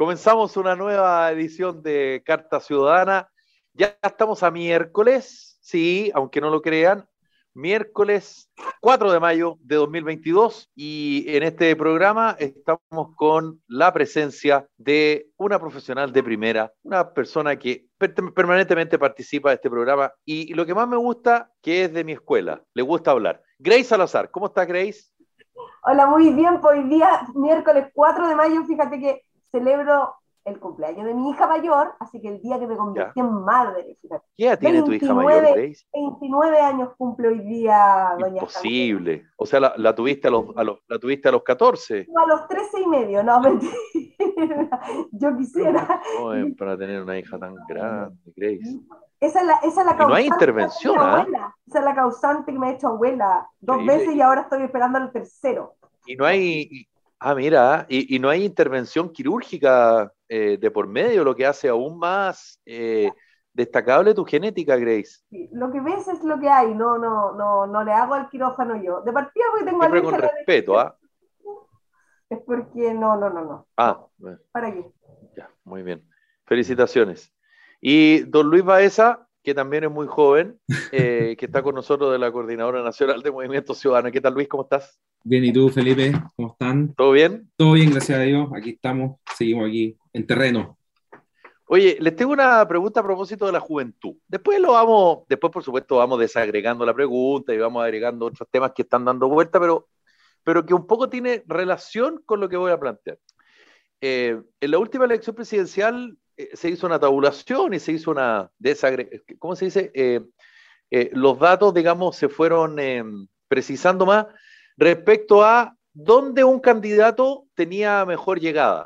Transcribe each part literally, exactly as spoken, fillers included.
Comenzamos una nueva edición de Carta Ciudadana. Ya estamos a miércoles, sí, aunque no lo crean, miércoles cuatro de mayo de dos mil veintidós, y en este programa estamos con la presencia de una profesional de primera, una persona que per permanentemente participa de este programa, y lo que más me gusta, que es de mi escuela, le gusta hablar. Grace Salazar, ¿cómo estás, Grace? Hola, muy bien, pues hoy día, miércoles cuatro de mayo, fíjate que celebro el cumpleaños de mi hija mayor, así que el día que me ¿Ya? convertí en madre, fíjate. ¿Qué edad tiene tu hija mayor, veintinueve, Grace? veintinueve años cumple hoy día doña Javiera. Imposible. O sea, la, la tuviste a los, a los, la tuviste a los catorce. A los trece y medio, no, mentira. Yo Pero muy quisiera. joven para tener una hija tan grande, Grace. Esa es la, esa es la Y no hay causante de mi intervención, ¿ah? ¿eh? abuela. Esa es la causante que me ha hecho abuela dos Increíble. veces y ahora estoy esperando al tercero. Y no hay, y- ah, mira, y, y no hay intervención quirúrgica eh, de por medio, lo que hace aún más eh, destacable tu genética, Grace. Sí, lo que ves es lo que hay, no, no, no, no le hago al quirófano yo. De partida porque tengo Siempre con alergia a la respeto, anestesia, ¿ah? es porque no, no, no, no, Ah, no. bueno, ¿Para qué? ya, muy bien. Felicitaciones. Y don Luis Baeza, que también es muy joven, eh, que está con nosotros de la Coordinadora Nacional de Movimiento Ciudadano. ¿Qué tal, Luis? ¿Cómo estás? Bien, ¿y tú, Felipe? ¿Cómo están? ¿Todo bien? Todo bien, gracias a Dios. Aquí estamos, seguimos aquí en terreno. Oye, les tengo una pregunta a propósito de la juventud. Después lo vamos, después por supuesto vamos desagregando la pregunta y vamos agregando otros temas que están dando vuelta, pero, pero que un poco tiene relación con lo que voy a plantear. Eh, en la última elección presidencial eh, se hizo una tabulación y se hizo una desagregación, ¿cómo se dice? Eh, eh, los datos, digamos, se fueron eh, precisando más respecto a dónde un candidato tenía mejor llegada.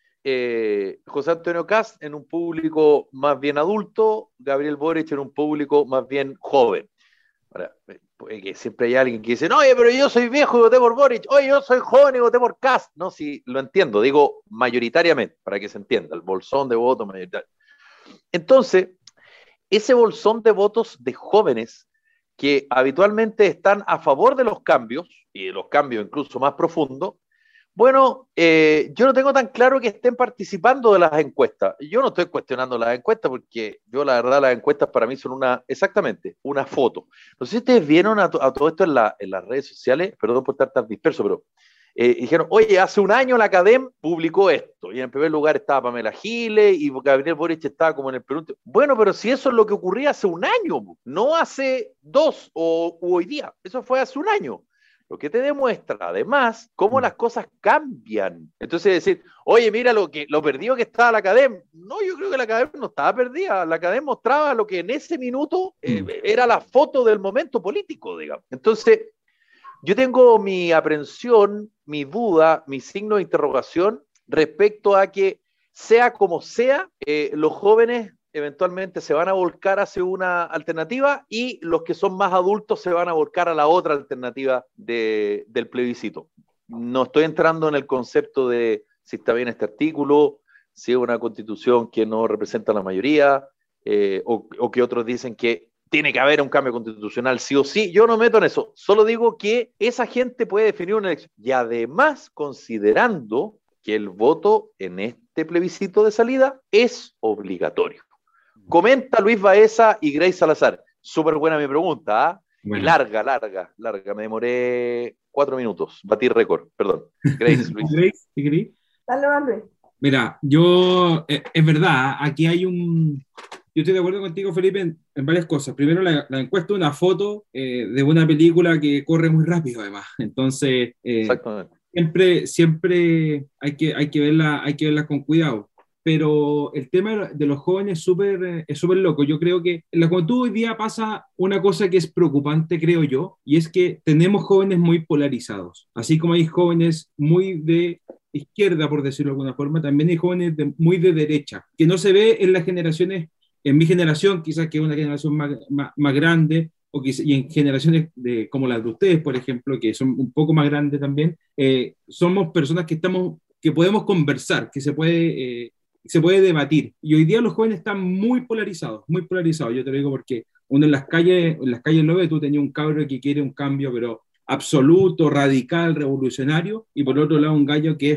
Eh, José Antonio Kast en un público más bien adulto, Gabriel Boric en un público más bien joven. Ahora, eh, que siempre hay alguien que dice, no, oye, pero yo soy viejo y voté por Boric, oye, yo soy joven y voté por Kast. No, sí, lo entiendo, digo mayoritariamente, para que se entienda, el bolsón de votos mayoritario. Entonces, ese bolsón de votos de jóvenes que habitualmente están a favor de los cambios, y de los cambios incluso más profundos, bueno, eh, yo no tengo tan claro que estén participando de las encuestas. Yo no estoy cuestionando las encuestas porque yo la verdad las encuestas para mí son una, exactamente, una foto. No sé si ustedes vieron a, to a todo esto en, la, en las redes sociales, perdón por estar tan disperso, pero eh, dijeron, oye, hace un año la Academ publicó esto, y en primer lugar estaba Pamela Giles y Gabriel Boric estaba como en el penúltimo. Bueno, pero si eso es lo que ocurría hace un año, no hace dos o hoy día, eso fue hace un año. Lo que te demuestra, además, cómo las cosas cambian. Entonces, decir, oye, mira lo que lo perdido que estaba la Academ. No, yo creo que la Academ no estaba perdida. La Academ mostraba lo que en ese minuto eh, era la foto del momento político, digamos. Entonces, yo tengo mi aprensión, mi duda, mi signo de interrogación respecto a que, sea como sea, eh, los jóvenes eventualmente se van a volcar hacia una alternativa y los que son más adultos se van a volcar a la otra alternativa de, del plebiscito. No estoy entrando en el concepto de si está bien este artículo, si es una constitución que no representa a la mayoría, eh, o, o que otros dicen que tiene que haber un cambio constitucional sí o sí. Yo no meto en eso, solo digo que esa gente puede definir una elección. Y además, considerando que el voto en este plebiscito de salida es obligatorio. Comenta Luis Baeza y Grace Salazar. Súper buena mi pregunta, ¿ah? ¿eh? Bueno. Y larga, larga, larga. Me demoré cuatro minutos. Batí récord, perdón. Grace, Luis. Grace, ¿sí querí? Dale, Manuel. Mira, yo, eh, es verdad, aquí hay un... Yo estoy de acuerdo contigo, Felipe, en, en varias cosas. Primero, la, la encuesta es una foto eh, de una película que corre muy rápido, además. Entonces, eh, Exactamente. siempre, siempre hay que, hay que verla, hay que verla con cuidado. Pero el tema de los jóvenes súper, eh, es súper loco. Yo creo que en la juventud hoy día pasa una cosa que es preocupante, creo yo, y es que tenemos jóvenes muy polarizados. Así como hay jóvenes muy de izquierda, por decirlo de alguna forma, también hay jóvenes de, muy de derecha, que no se ve en las generaciones, en mi generación, quizás que es una generación más, más, más grande, o quizás, y en generaciones de, como las de ustedes, por ejemplo, que son un poco más grandes también, eh, somos personas que, estamos, que podemos conversar, que se puede... Eh, se puede debatir. Y hoy día los jóvenes están muy polarizados, muy polarizados. Yo te lo digo porque uno en las calles, en las calles lo ve, tú tenías un cabro que quiere un cambio, pero absoluto, radical, revolucionario, y por otro lado un gallo que es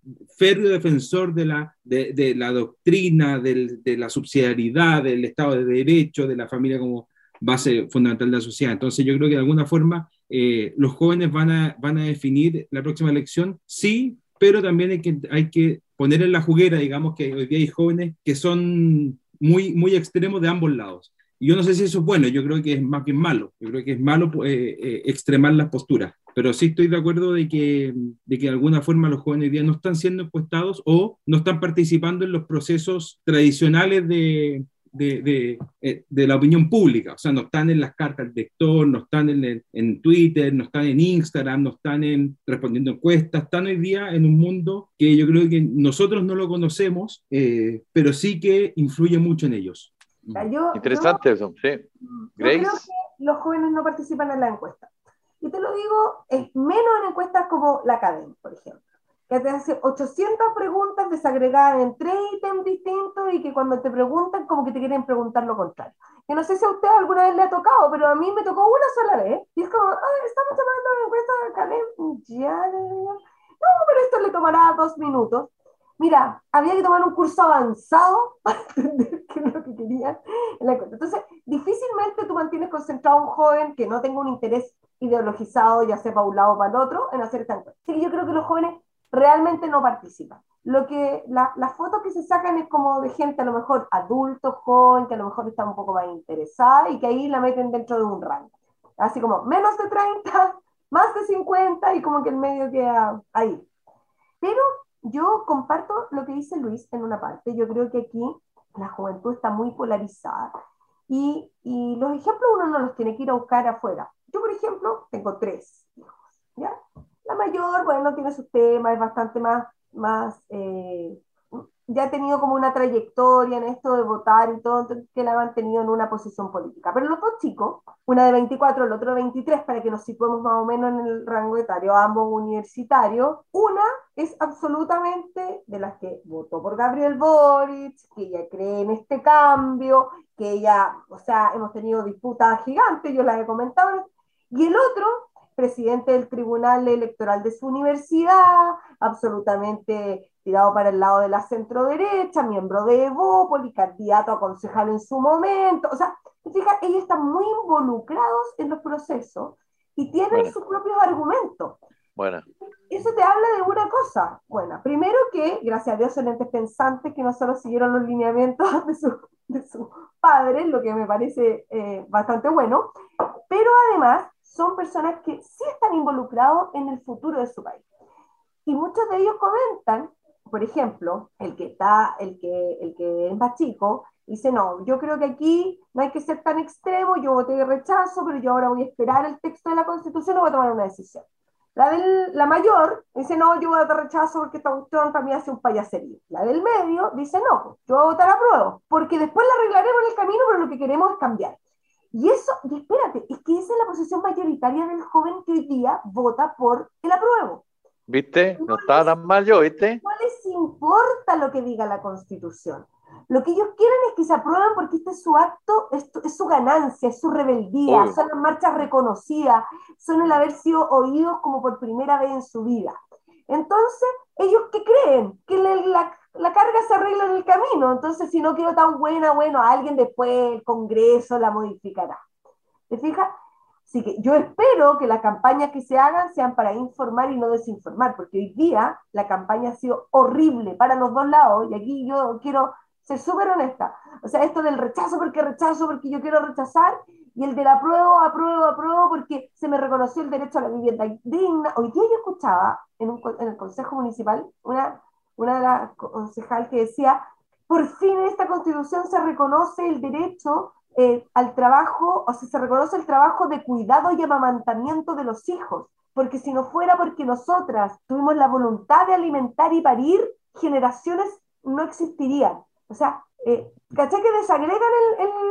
férreo defensor de la, de, de la doctrina, del, de la subsidiariedad, del Estado de Derecho, de la familia como base fundamental de la sociedad. Entonces yo creo que de alguna forma eh, los jóvenes van a, van a definir la próxima elección, sí, pero también hay que, hay que poner en la juguera, digamos, que hoy día hay jóvenes que son muy, muy extremos de ambos lados. Y yo no sé si eso es bueno, yo creo que es más bien malo. Yo creo que es malo eh, eh, extremar las posturas. Pero sí estoy de acuerdo de que, de que de alguna forma los jóvenes hoy día no están siendo encuestados o no están participando en los procesos tradicionales de, de, de, de, de la opinión pública. O sea, no están en las cartas del lector, no están en, en Twitter, no están en Instagram, no están en, respondiendo encuestas. Están hoy día en un mundo que yo creo que nosotros no lo conocemos, eh, pero sí que influye mucho en ellos. Yo, Interesante yo, eso, sí. yo Grace. creo que los jóvenes no participan en la encuesta. Y te lo digo, es menos en encuestas como la Academia, por ejemplo, que te hace ochocientas preguntas desagregadas en tres ítems distintos y que cuando te preguntan como que te quieren preguntar lo contrario. Que no sé si a usted alguna vez le ha tocado, pero a mí me tocó una sola vez. Y es como, ay, estamos tomando la encuesta de Academia. Ya, no, pero esto le tomará dos minutos. Mira, había que tomar un curso avanzado para entender qué es lo que querían en la encuesta. Entonces, difícilmente tú mantienes concentrado a un joven que no tenga un interés ideologizado, ya sea para un lado o para el otro, en hacer esta encuesta. Así que yo creo que los jóvenes realmente no participan. Lo que, la, las fotos que se sacan es como de gente a lo mejor adulto, joven, que a lo mejor está un poco más interesada y que ahí la meten dentro de un rango. Así como menos de treinta, más de cincuenta y como que el medio queda ahí. Pero yo comparto lo que dice Luis en una parte. Yo creo que aquí la juventud está muy polarizada y, y los ejemplos uno no los tiene que ir a buscar afuera. Yo, por ejemplo, tengo tres hijos, ¿ya? La mayor, bueno, tiene sus temas, es bastante más, más eh, ya ha tenido como una trayectoria en esto de votar y todo, que la han mantenido en una posición política. Pero los dos chicos, una de veinticuatro, el otro de veintitrés, para que nos situemos más o menos en el rango etario, ambos universitarios, una es absolutamente de las que votó por Gabriel Boric, que ella cree en este cambio, que ella, o sea, hemos tenido disputas gigantes, yo las he comentado, y el otro, presidente del Tribunal Electoral de su universidad, absolutamente tirado para el lado de la centro-derecha, miembro de Evópoli, candidato a concejal en su momento. O sea, fíjate, ellos están muy involucrados en los procesos y tienen bueno. sus propios argumentos. Bueno. Eso te habla de una cosa. Bueno, primero que, gracias a Dios, son entes pensantes que no solo siguieron los lineamientos de sus de su padres, lo que me parece eh, bastante bueno, pero además son personas que sí están involucrados en el futuro de su país. Y muchos de ellos comentan, por ejemplo, el que está, el que, el que es más chico, dice, no, yo creo que aquí no hay que ser tan extremo, yo voté de rechazo, pero yo ahora voy a esperar el texto de la Constitución y voy a tomar una decisión. La, del, la mayor dice, no, yo voy a votar rechazo porque esta cuestión también hace un payaserío. La del medio dice, no, yo voy a votar apruebo, porque después la arreglaremos en el camino, pero lo que queremos es cambiar. Y eso, y espérate, es que esa es la posición mayoritaria del joven que hoy día vota por el apruebo. ¿Viste? No, no estaba tan mal yo, ¿viste? No les importa lo que diga la Constitución. Lo que ellos quieren es que se aprueben porque este es su acto, es, es su ganancia, es su rebeldía, Obvio. Son las marchas reconocidas, son el haber sido oídos como por primera vez en su vida. Entonces, ¿ellos qué creen? Que le, la, la carga se arregla en el camino. Entonces, si no quedó tan buena, bueno, alguien después, el Congreso la modificará. ¿Te fijas? Así que yo espero que las campañas que se hagan sean para informar y no desinformar, porque hoy día la campaña ha sido horrible para los dos lados, y aquí yo quiero ser súper honesta. O sea, esto del rechazo porque rechazo, porque yo quiero rechazar, y el del apruebo, apruebo, apruebo, porque se me reconoció el derecho a la vivienda digna. Hoy día yo escuchaba en, un, en el Consejo Municipal una, una de las concejales que decía, por fin en esta Constitución se reconoce el derecho Eh, al trabajo, o sea, se reconoce el trabajo de cuidado y amamantamiento de los hijos, porque si no fuera porque nosotras tuvimos la voluntad de alimentar y parir, generaciones no existirían. O sea, eh, ¿cachai que desagregan el, el,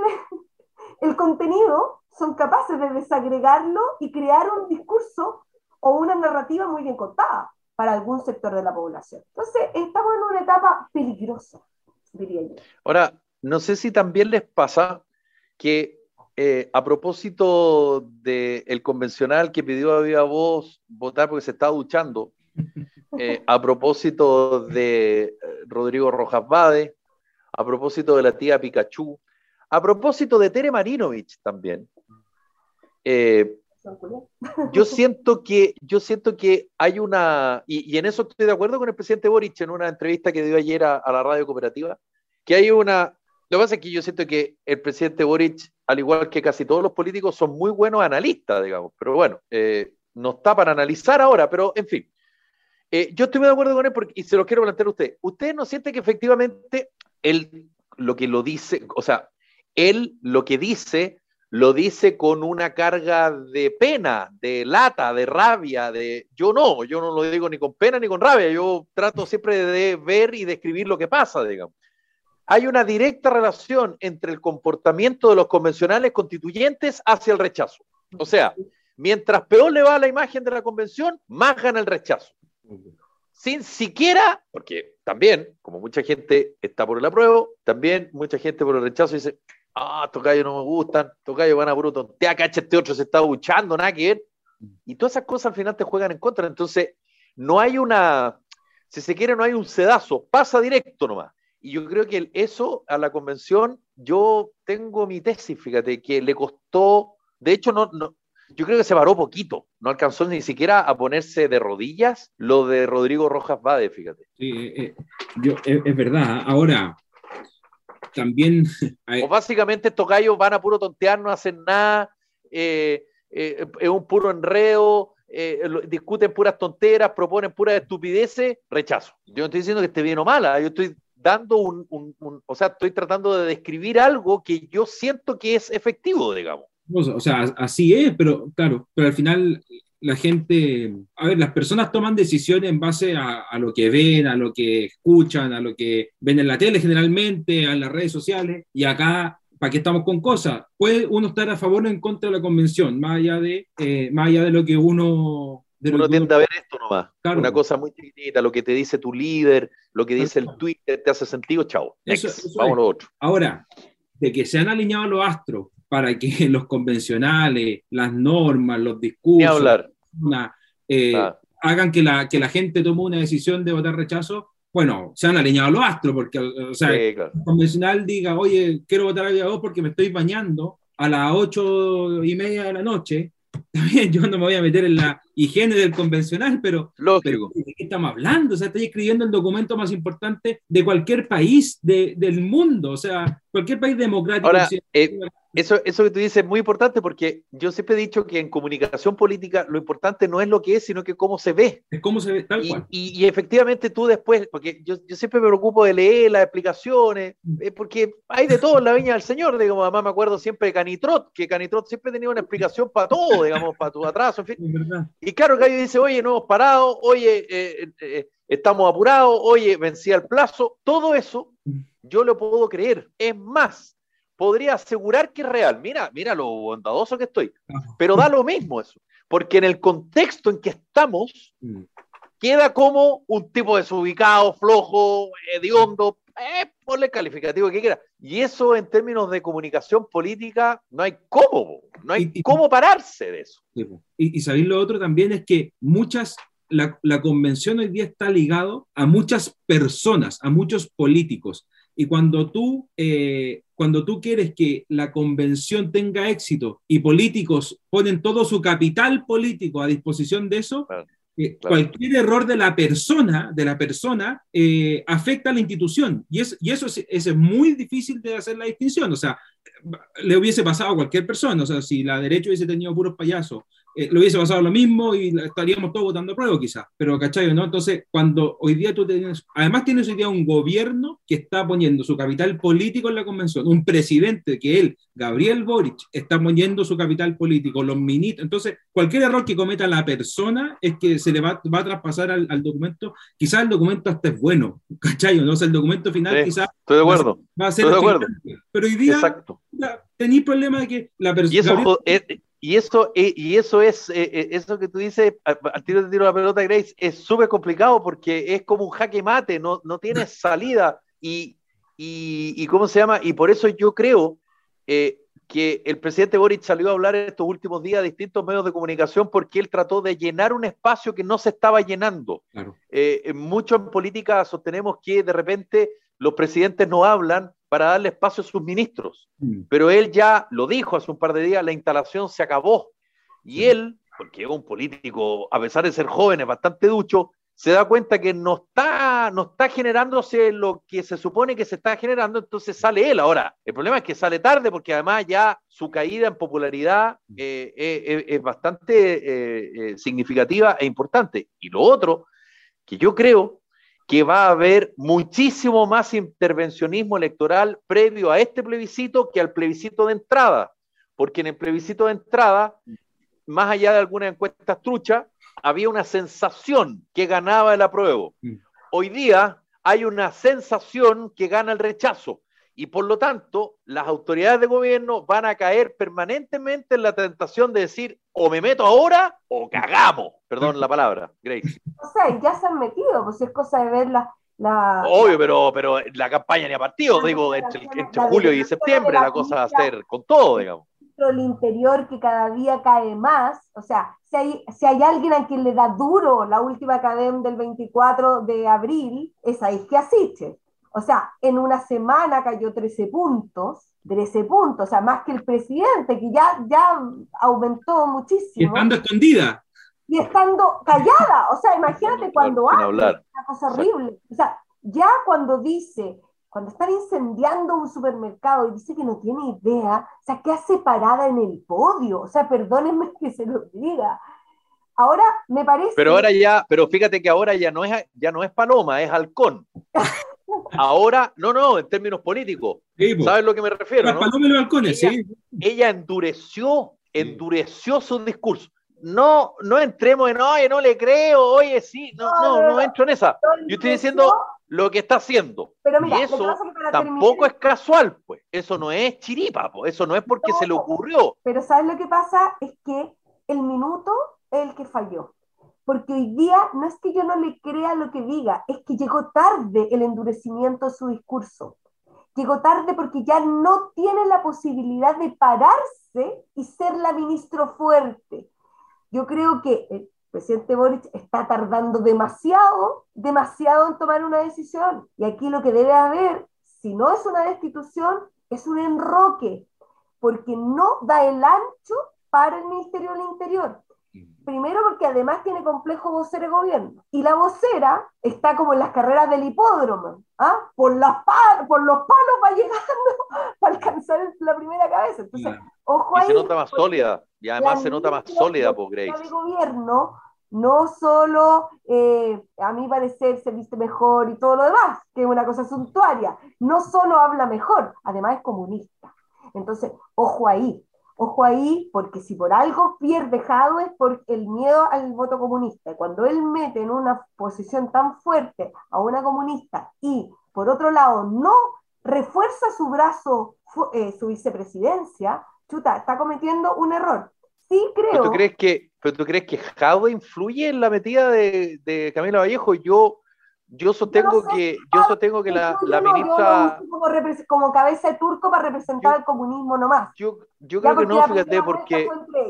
el contenido? Son capaces de desagregarlo y crear un discurso o una narrativa muy bien contada para algún sector de la población. Entonces, estamos en una etapa peligrosa, diría yo. Ahora, no sé si también les pasa que eh, a propósito del convencional que pidió a viva voz votar porque se estaba duchando, eh, a propósito de Rodrigo Rojas Vade, a propósito de la tía Pikachu, a propósito de Tere Marinovich también. Eh, yo siento que yo siento que hay una, y, y en eso estoy de acuerdo con el presidente Boric en una entrevista que dio ayer a, a la radio cooperativa, que hay una, lo que pasa es que yo siento que el presidente Boric, al igual que casi todos los políticos, son muy buenos analistas, digamos, pero bueno, eh, no está para analizar ahora, pero en fin, eh, yo estoy muy de acuerdo con él porque, y se lo quiero plantear a usted, ¿usted no siente que efectivamente él lo que lo dice, o sea, él lo que dice lo dice con una carga de pena, de lata, de rabia, de yo no, yo no lo digo ni con pena ni con rabia, yo trato siempre de ver y describir lo que pasa, digamos. Hay una directa relación entre el comportamiento de los convencionales constituyentes hacia el rechazo. O sea, mientras peor le va a la imagen de la convención, más gana el rechazo. Sin siquiera, porque también, como mucha gente está por el apruebo, también mucha gente por el rechazo dice, ah, estos gallos no me gustan, estos gallos van a puro tontea, cacha, este otro se está duchando, nada que ver. Y todas esas cosas al final te juegan en contra. Entonces, no hay una, si se quiere, no hay un sedazo, pasa directo nomás. Y yo creo que eso a la convención, yo tengo mi tesis, fíjate, que le costó, de hecho, no, no, yo creo que se paró poquito, no alcanzó ni siquiera a ponerse de rodillas lo de Rodrigo Rojas Vade, fíjate. Sí, eh, yo, es, es verdad. Ahora, también... Hay... O básicamente estos gallos van a puro tontear, no hacen nada, eh, eh, es un puro enredo, eh, discuten puras tonteras, proponen puras estupideces, rechazo. Yo no estoy diciendo que esté bien o mala, yo estoy dando un, un, un, o sea, estoy tratando de describir algo que yo siento que es efectivo, digamos. O sea, así es, pero claro, pero al final la gente, a ver, las personas toman decisiones en base a, a lo que ven, a lo que escuchan, a lo que ven en la tele generalmente, a las redes sociales, y acá, ¿para qué estamos con cosas? Puede uno estar a favor o en contra de la convención, más allá de, eh, más allá de lo que uno... De uno que tiende uno... a ver esto nomás, claro. Una cosa muy chiquitita, lo que te dice tu líder, lo que dice el Twitter, te hace sentido, chao, eso, eso vamos a lo otro. Ahora, de que se han alineado los astros para que los convencionales, las normas, los discursos, hablar. Una, eh, ah. hagan que la, que la gente tome una decisión de votar rechazo, bueno, se han alineado los astros, porque o sea, sí, claro. El convencional diga, oye, quiero votar a dos porque me estoy bañando a las ocho y media de la noche, también yo no me voy a meter en la higiene del convencional, pero, pero ¿de qué estamos hablando? O sea, estoy escribiendo el documento más importante de cualquier país de, del mundo, o sea, cualquier país democrático. Ahora, eh, eso, eso que tú dices es muy importante porque yo siempre he dicho que en comunicación política lo importante no es lo que es, sino que cómo se ve. Es cómo se ve, tal y, cual. Y, y efectivamente tú después, porque yo, yo siempre me preocupo de leer las explicaciones, eh, porque hay de todo en la viña del Señor, digamos, además me acuerdo siempre de Canitrot, que Canitrot siempre tenía una explicación para todo, digamos, para tu atraso, en fin. Es verdad. Y claro, Gallo dice, oye, no hemos parado, oye, eh, eh, estamos apurados, oye, vencía el plazo, todo eso yo lo puedo creer. Es más, podría asegurar que es real. Mira, mira lo bondadoso que estoy. Pero da lo mismo eso. Porque en el contexto en que estamos, queda como un tipo desubicado, flojo, hediondo, eh, ponle calificativo que quiera. Y eso en términos de comunicación política, no hay cómo, no hay y, y, cómo pararse de eso. Y, y sabéis lo otro también es que muchas, la, la convención hoy día está ligado a muchas personas, a muchos políticos. Y cuando tú, eh, cuando tú quieres que la convención tenga éxito y políticos ponen todo su capital político a disposición de eso, claro, eh, claro. cualquier error de la persona, de la persona eh, afecta a la institución. Y, es, y eso es, es muy difícil de hacer la distinción. O sea, le hubiese pasado a cualquier persona. O sea, si la derecha hubiese tenido puros payasos, Eh, le hubiese pasado lo mismo y estaríamos todos votando a prueba quizás, pero ¿cachai? ¿No? Entonces, cuando hoy día tú tienes, además tienes hoy día un gobierno que está poniendo su capital político en la convención, un presidente que él, Gabriel Boric, está poniendo su capital político, los ministros, entonces cualquier error que cometa la persona es que se le va, va a traspasar al, al documento, quizás el documento hasta es bueno, ¿cachai? ¿No? O sea, el documento final sí, quizás estoy de acuerdo, va a ser, estoy de acuerdo. Pero hoy día tenéis problema de que la persona... Y eso... Gabriel, es, Y eso, y eso es, eh, eso que tú dices, al tiro de tiro la pelota, Grace, es súper complicado porque es como un jaque mate, no, no tienes salida. Y, y, y, ¿cómo se llama? Y por eso yo creo eh, que el presidente Boric salió a hablar estos últimos días a distintos medios de comunicación porque él trató de llenar un espacio que no se estaba llenando. Claro. Eh, mucho en política sostenemos que de repente los presidentes no hablan para darle espacio a sus ministros, mm. pero él ya lo dijo hace un par de días, la instalación se acabó. Y sí. él, porque es un político, a pesar de ser joven, es bastante ducho, se da cuenta que no está, no está generándose lo que se supone que se está generando, entonces sale él. Ahora, el problema es que sale tarde porque además ya su caída en popularidad eh, eh, es bastante eh, eh, significativa e importante. Y lo otro, que yo creo que va a haber muchísimo más intervencionismo electoral previo a este plebiscito que al plebiscito de entrada, porque en el plebiscito de entrada, más allá de algunas encuestas truchas, había una sensación que ganaba el apruebo. Mm. Hoy día hay una sensación que gana el rechazo y por lo tanto las autoridades de gobierno van a caer permanentemente en la tentación de decir o me meto ahora o cagamos. Perdón la palabra, Grace. O sea, ya se han metido, pues es cosa de ver la... la Obvio, la, pero, pero la campaña ni a partido, digo, entre, entre julio y septiembre la, la cosa va a ser con todo, digamos. El interior que cada día cae más, o sea, si hay, si hay alguien a quien le da duro la última cadena del veinticuatro de abril, es a Isquia Sichel. O sea, en una semana cayó trece puntos, trece puntos, o sea, más que el presidente, que ya, ya aumentó muchísimo. Y estando escondida. Y estando callada, o sea, imagínate cuando habla, una cosa horrible. O sea, ya cuando dice... Cuando están incendiando un supermercado y dice que no tiene idea, o sea, ¿qué hace parada en el podio? O sea, perdónenme que se lo diga. Ahora me parece... Pero ahora ya, pero fíjate que ahora ya no es, ya no es paloma, es halcón. Ahora, no, no, en términos políticos. Sí, ¿sabes a lo que me refiero? Las palomas y los halcones, ella, sí. Ella endureció, endureció su discurso. No, no entremos en, oye, no le creo, oye, sí, no, no, no, no entro en esa. Yo estoy diciendo lo que está haciendo. Pero mira, y eso tampoco terminar... es casual, pues. Eso no es chiripa, pues. Eso no es porque no, se le ocurrió. Pero ¿sabes lo que pasa? Es que el minuto es el que falló. Porque hoy día no es que yo no le crea lo que diga, es que llegó tarde el endurecimiento de su discurso. Llegó tarde porque ya no tiene la posibilidad de pararse y ser la ministro fuerte. Yo creo que el presidente Boric está tardando demasiado, demasiado en tomar una decisión. Y aquí lo que debe haber, si no es una destitución, es un enroque, porque no da el ancho para el Ministerio del Interior. Primero porque además tiene complejo vocero de gobierno. Y la vocera está como en las carreras del hipódromo, ¿ah? Por, las par, por los palos va llegando para alcanzar la primera cabeza. Entonces, yeah. ojo ahí. Y se nota más sólida. Y además se nota más sólida por Grace. El gobierno no solo, eh, a mi parecer, se viste mejor y todo lo demás, que es una cosa suntuaria. No solo habla mejor, además es comunista. Entonces, ojo ahí. Ojo ahí, porque si por algo pierde Jadwe es por el miedo al voto comunista. Cuando él mete en una posición tan fuerte a una comunista y, por otro lado, no refuerza su brazo, eh, su vicepresidencia, chuta, está cometiendo un error. Sí creo... ¿Pero tú crees que, pero tú crees que Jadwe influye en la metida de, de Camila Vallejo? Yo... Yo sostengo yo no sé, que, yo sostengo que la, la no, ministra... Yo como, como cabeza de turco para representar yo, el comunismo nomás. Yo, yo creo que no, fíjate, porque...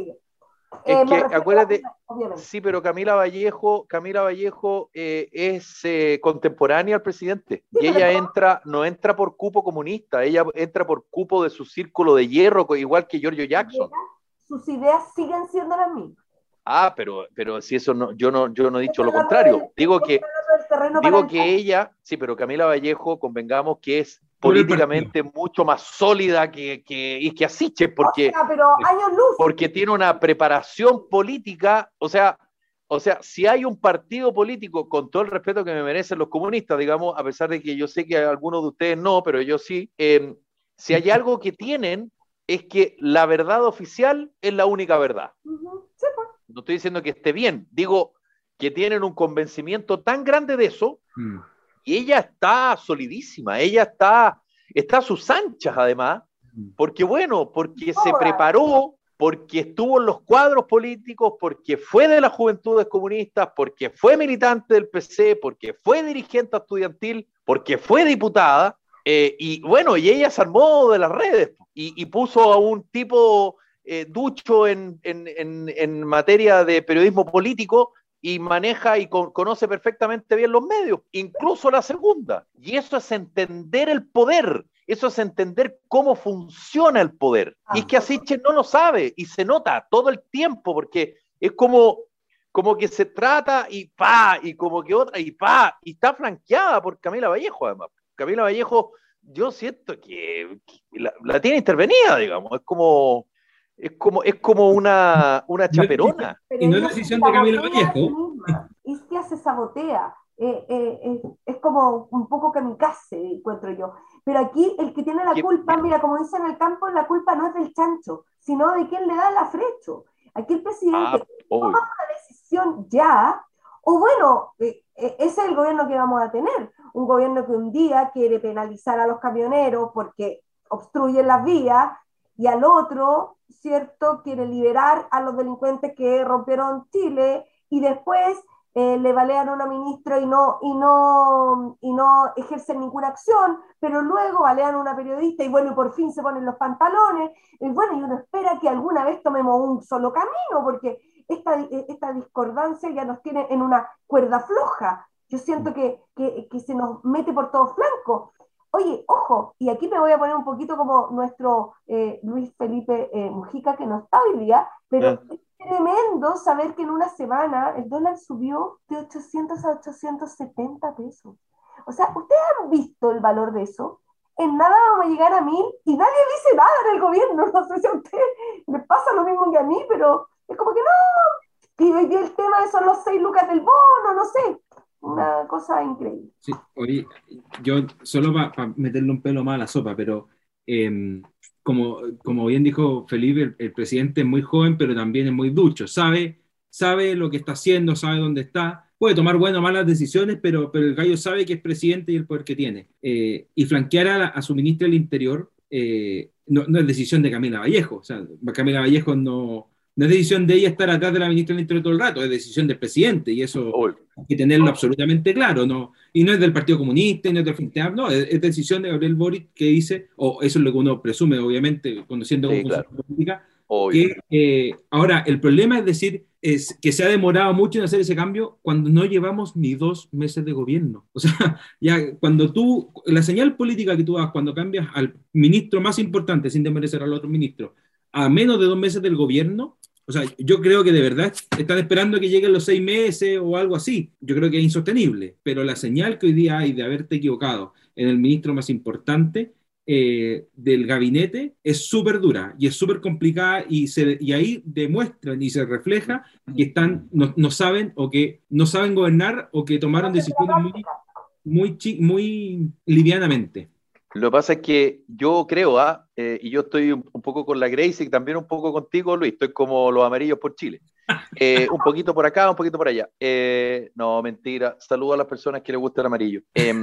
Es eh, que, acuérdate, a, sí, pero Camila Vallejo, Camila Vallejo eh, es eh, contemporánea al presidente. Sí, y ella pero... entra, no entra por cupo comunista, ella entra por cupo de su círculo de hierro, igual que Giorgio Jackson. Sus ideas siguen siendo las mismas. Ah, pero, pero si eso no, yo no, yo no he dicho lo contrario. Digo que, digo que ella, sí, pero Camila Vallejo, convengamos que es políticamente mucho más sólida que, que Isquia Sichel, porque, o sea, pero años luz. porque tiene una preparación política, o sea, o sea, si hay un partido político, con todo el respeto que me merecen los comunistas, digamos, a pesar de que yo sé que algunos de ustedes no, pero yo sí, eh, si hay algo que tienen, es que la verdad oficial es la única verdad. Uh-huh. Sí, pues. No estoy diciendo que esté bien, digo que tienen un convencimiento tan grande de eso, mm. y ella está solidísima, ella está, está a sus anchas además, porque bueno, porque se preparó, porque estuvo en los cuadros políticos, porque fue de las Juventudes Comunistas, porque fue militante del P C, porque fue dirigente estudiantil, porque fue diputada, eh, y bueno, y ella se armó de las redes, y, y puso a un tipo eh, ducho en, en, en, en materia de periodismo político y maneja y con, conoce perfectamente bien los medios, incluso la segunda. Y eso es entender el poder, eso es entender cómo funciona el poder. Ah, y es que Sichel no lo sabe y se nota todo el tiempo, porque es como, como que se trata y pa, y como que otra y pa, y está flanqueada por Camila Vallejo además. Camila Vallejo, yo siento que, que la, la tiene intervenida, digamos, es como... Es como, es como una, una chaperona. Y no es decisión de Camila Vallejo. Es que se sabotea. Eh, eh, eh, es como un poco kamikaze, encuentro yo. Pero aquí el que tiene la ¿Qué? culpa, mira, como dicen en el campo, la culpa no es del chancho, sino de quien le da el afrecho. Aquí el presidente ah, toma una decisión ya, o bueno, eh, eh, ese es el gobierno que vamos a tener. Un gobierno que un día quiere penalizar a los camioneros porque obstruyen las vías, y al otro, ¿cierto?, quiere liberar a los delincuentes que rompieron Chile, y después eh, le balean a una ministra y no, y, no, y no ejercen ninguna acción, pero luego balean a una periodista y bueno, y por fin se ponen los pantalones, y bueno, y uno espera que alguna vez tomemos un solo camino, porque esta, esta discordancia ya nos tiene en una cuerda floja. Yo siento que, que, que se nos mete por todos flancos. Oye, ojo, y aquí me voy a poner un poquito como nuestro eh, Luis Felipe eh, Mujica, que no está hoy día, pero eh. es tremendo saber que en una semana el dólar subió de ochocientos a ochocientos setenta pesos. O sea, ¿ustedes han visto el valor de eso? En nada vamos a llegar a mil y nadie dice nada en el gobierno. No sé si a ustedes les pasa lo mismo que a mí, pero es como que no. Y hoy día el tema de son los seis lucas del bono, no sé. Una cosa increíble. Sí, oye, yo solo para pa meterle un pelo más a la sopa, pero eh, como, como bien dijo Felipe, el, el presidente es muy joven, pero también es muy ducho, sabe, sabe lo que está haciendo, sabe dónde está, puede tomar buenas o malas decisiones, pero, pero el gallo sabe que es presidente y el poder que tiene. Eh, y flanquear a, la, a su ministra del Interior eh, no, no es decisión de Camila Vallejo, o sea, Camila Vallejo no... No es decisión de ella estar atrás de la ministra del Interior todo el rato, es decisión del presidente, y eso Uy. hay que tenerlo absolutamente claro, ¿no? Y no es del Partido Comunista, y no es del Frente Amplio, no, es, es decisión de Gabriel Boric que dice, o eso es lo que uno presume, obviamente, conociendo sí, cómo claro. funciona la política, que eh, ahora, el problema es decir, es que se ha demorado mucho en hacer ese cambio cuando no llevamos ni dos meses de gobierno. O sea, ya cuando tú, la señal política que tú das cuando cambias al ministro más importante, sin desmerecer al otro ministro, a menos de dos meses del gobierno, o sea, yo creo que de verdad están esperando que lleguen los seis meses o algo así. Yo creo que es insostenible, pero la señal que hoy día hay de haberte equivocado en el ministro más importante eh, del gabinete es súper dura y es súper complicada y, se, y ahí demuestran y se refleja que están, no, no saben o que no saben gobernar o que tomaron decisiones muy, muy, muy livianamente. Lo que pasa es que yo creo, ¿ah? eh, y yo estoy un, un poco con la Grace y también un poco contigo, Luis, estoy como los amarillos por Chile. Eh, un poquito por acá, un poquito por allá. Eh, no, mentira. Saludo a las personas que les gusta el amarillo. Eh,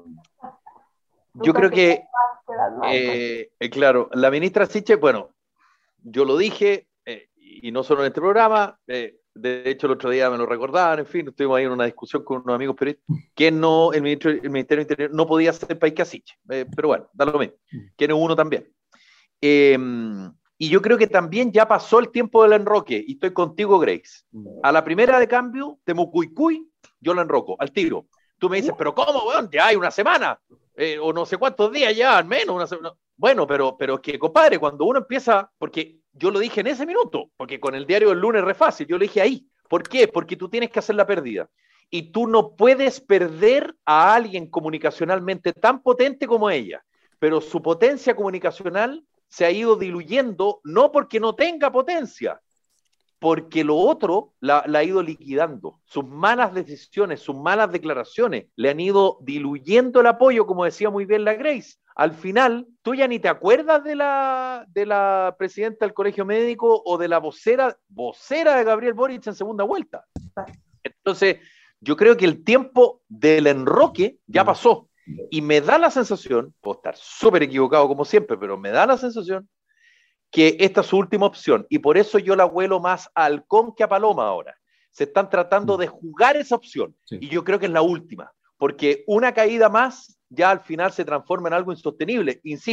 yo creo que, eh, eh, claro, la ministra Sichel, bueno, yo lo dije, eh, y no solo en este programa, eh, de hecho el otro día me lo recordaban, en fin, estuvimos ahí en una discusión con unos amigos periodistas, que no, el, ministro, el Ministerio del Interior no podía ser país que Sichel, eh, pero bueno, da lo mismo, que no uno también. Eh, y yo creo que también ya pasó el tiempo del enroque, y estoy contigo, Grace. A la primera de cambio, de Mucuicuy, yo la enroco, al tiro. Tú me dices, pero ¿cómo, weón? Ya hay una semana, eh, o no sé cuántos días ya, al menos una semana. Bueno, pero, pero que, compadre, cuando uno empieza, porque yo lo dije en ese minuto, porque con el diario del lunes es re fácil, yo lo dije ahí. ¿Por qué? Porque tú tienes que hacer la pérdida. Y tú no puedes perder a alguien comunicacionalmente tan potente como ella, pero su potencia comunicacional se ha ido diluyendo, no porque no tenga potencia, porque lo otro la, la ha ido liquidando. Sus malas decisiones, sus malas declaraciones le han ido diluyendo el apoyo, como decía muy bien la Grace. Al final, tú ya ni te acuerdas de la, de la presidenta del Colegio Médico o de la vocera, vocera de Gabriel Boric en segunda vuelta. Entonces, yo creo que el tiempo del enroque ya pasó. Y me da la sensación, puedo estar súper equivocado como siempre, pero me da la sensación que esta es su última opción, y por eso yo la huelo más a halcón que a paloma ahora. Se están tratando de jugar esa opción, sí. Y yo creo que es la última, porque una caída más ya al final se transforma en algo insostenible. Insisto,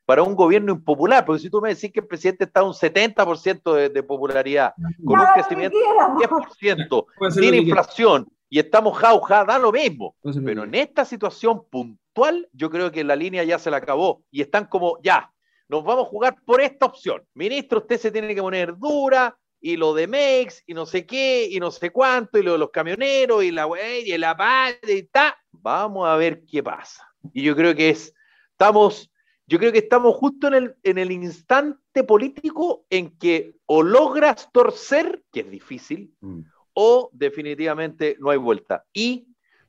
para un gobierno impopular, porque si tú me decís que el presidente está a un setenta por ciento de, de popularidad, con un crecimiento de diez por ciento, sin inflación, y estamos jauja, da lo mismo. Pero en esta situación puntual, yo creo que la línea ya se la acabó, y están como, ya, nos vamos a jugar por esta opción. Ministro, usted se tiene que poner dura, y lo de Mex, y no sé qué, y no sé cuánto, y lo de los camioneros, y la wey, y la paz, y ta. Vamos a ver qué pasa. Y yo creo que es, estamos, yo creo que estamos justo en el, en el instante político en que o logras torcer, que es difícil, mm. o definitivamente no hay vuelta. Y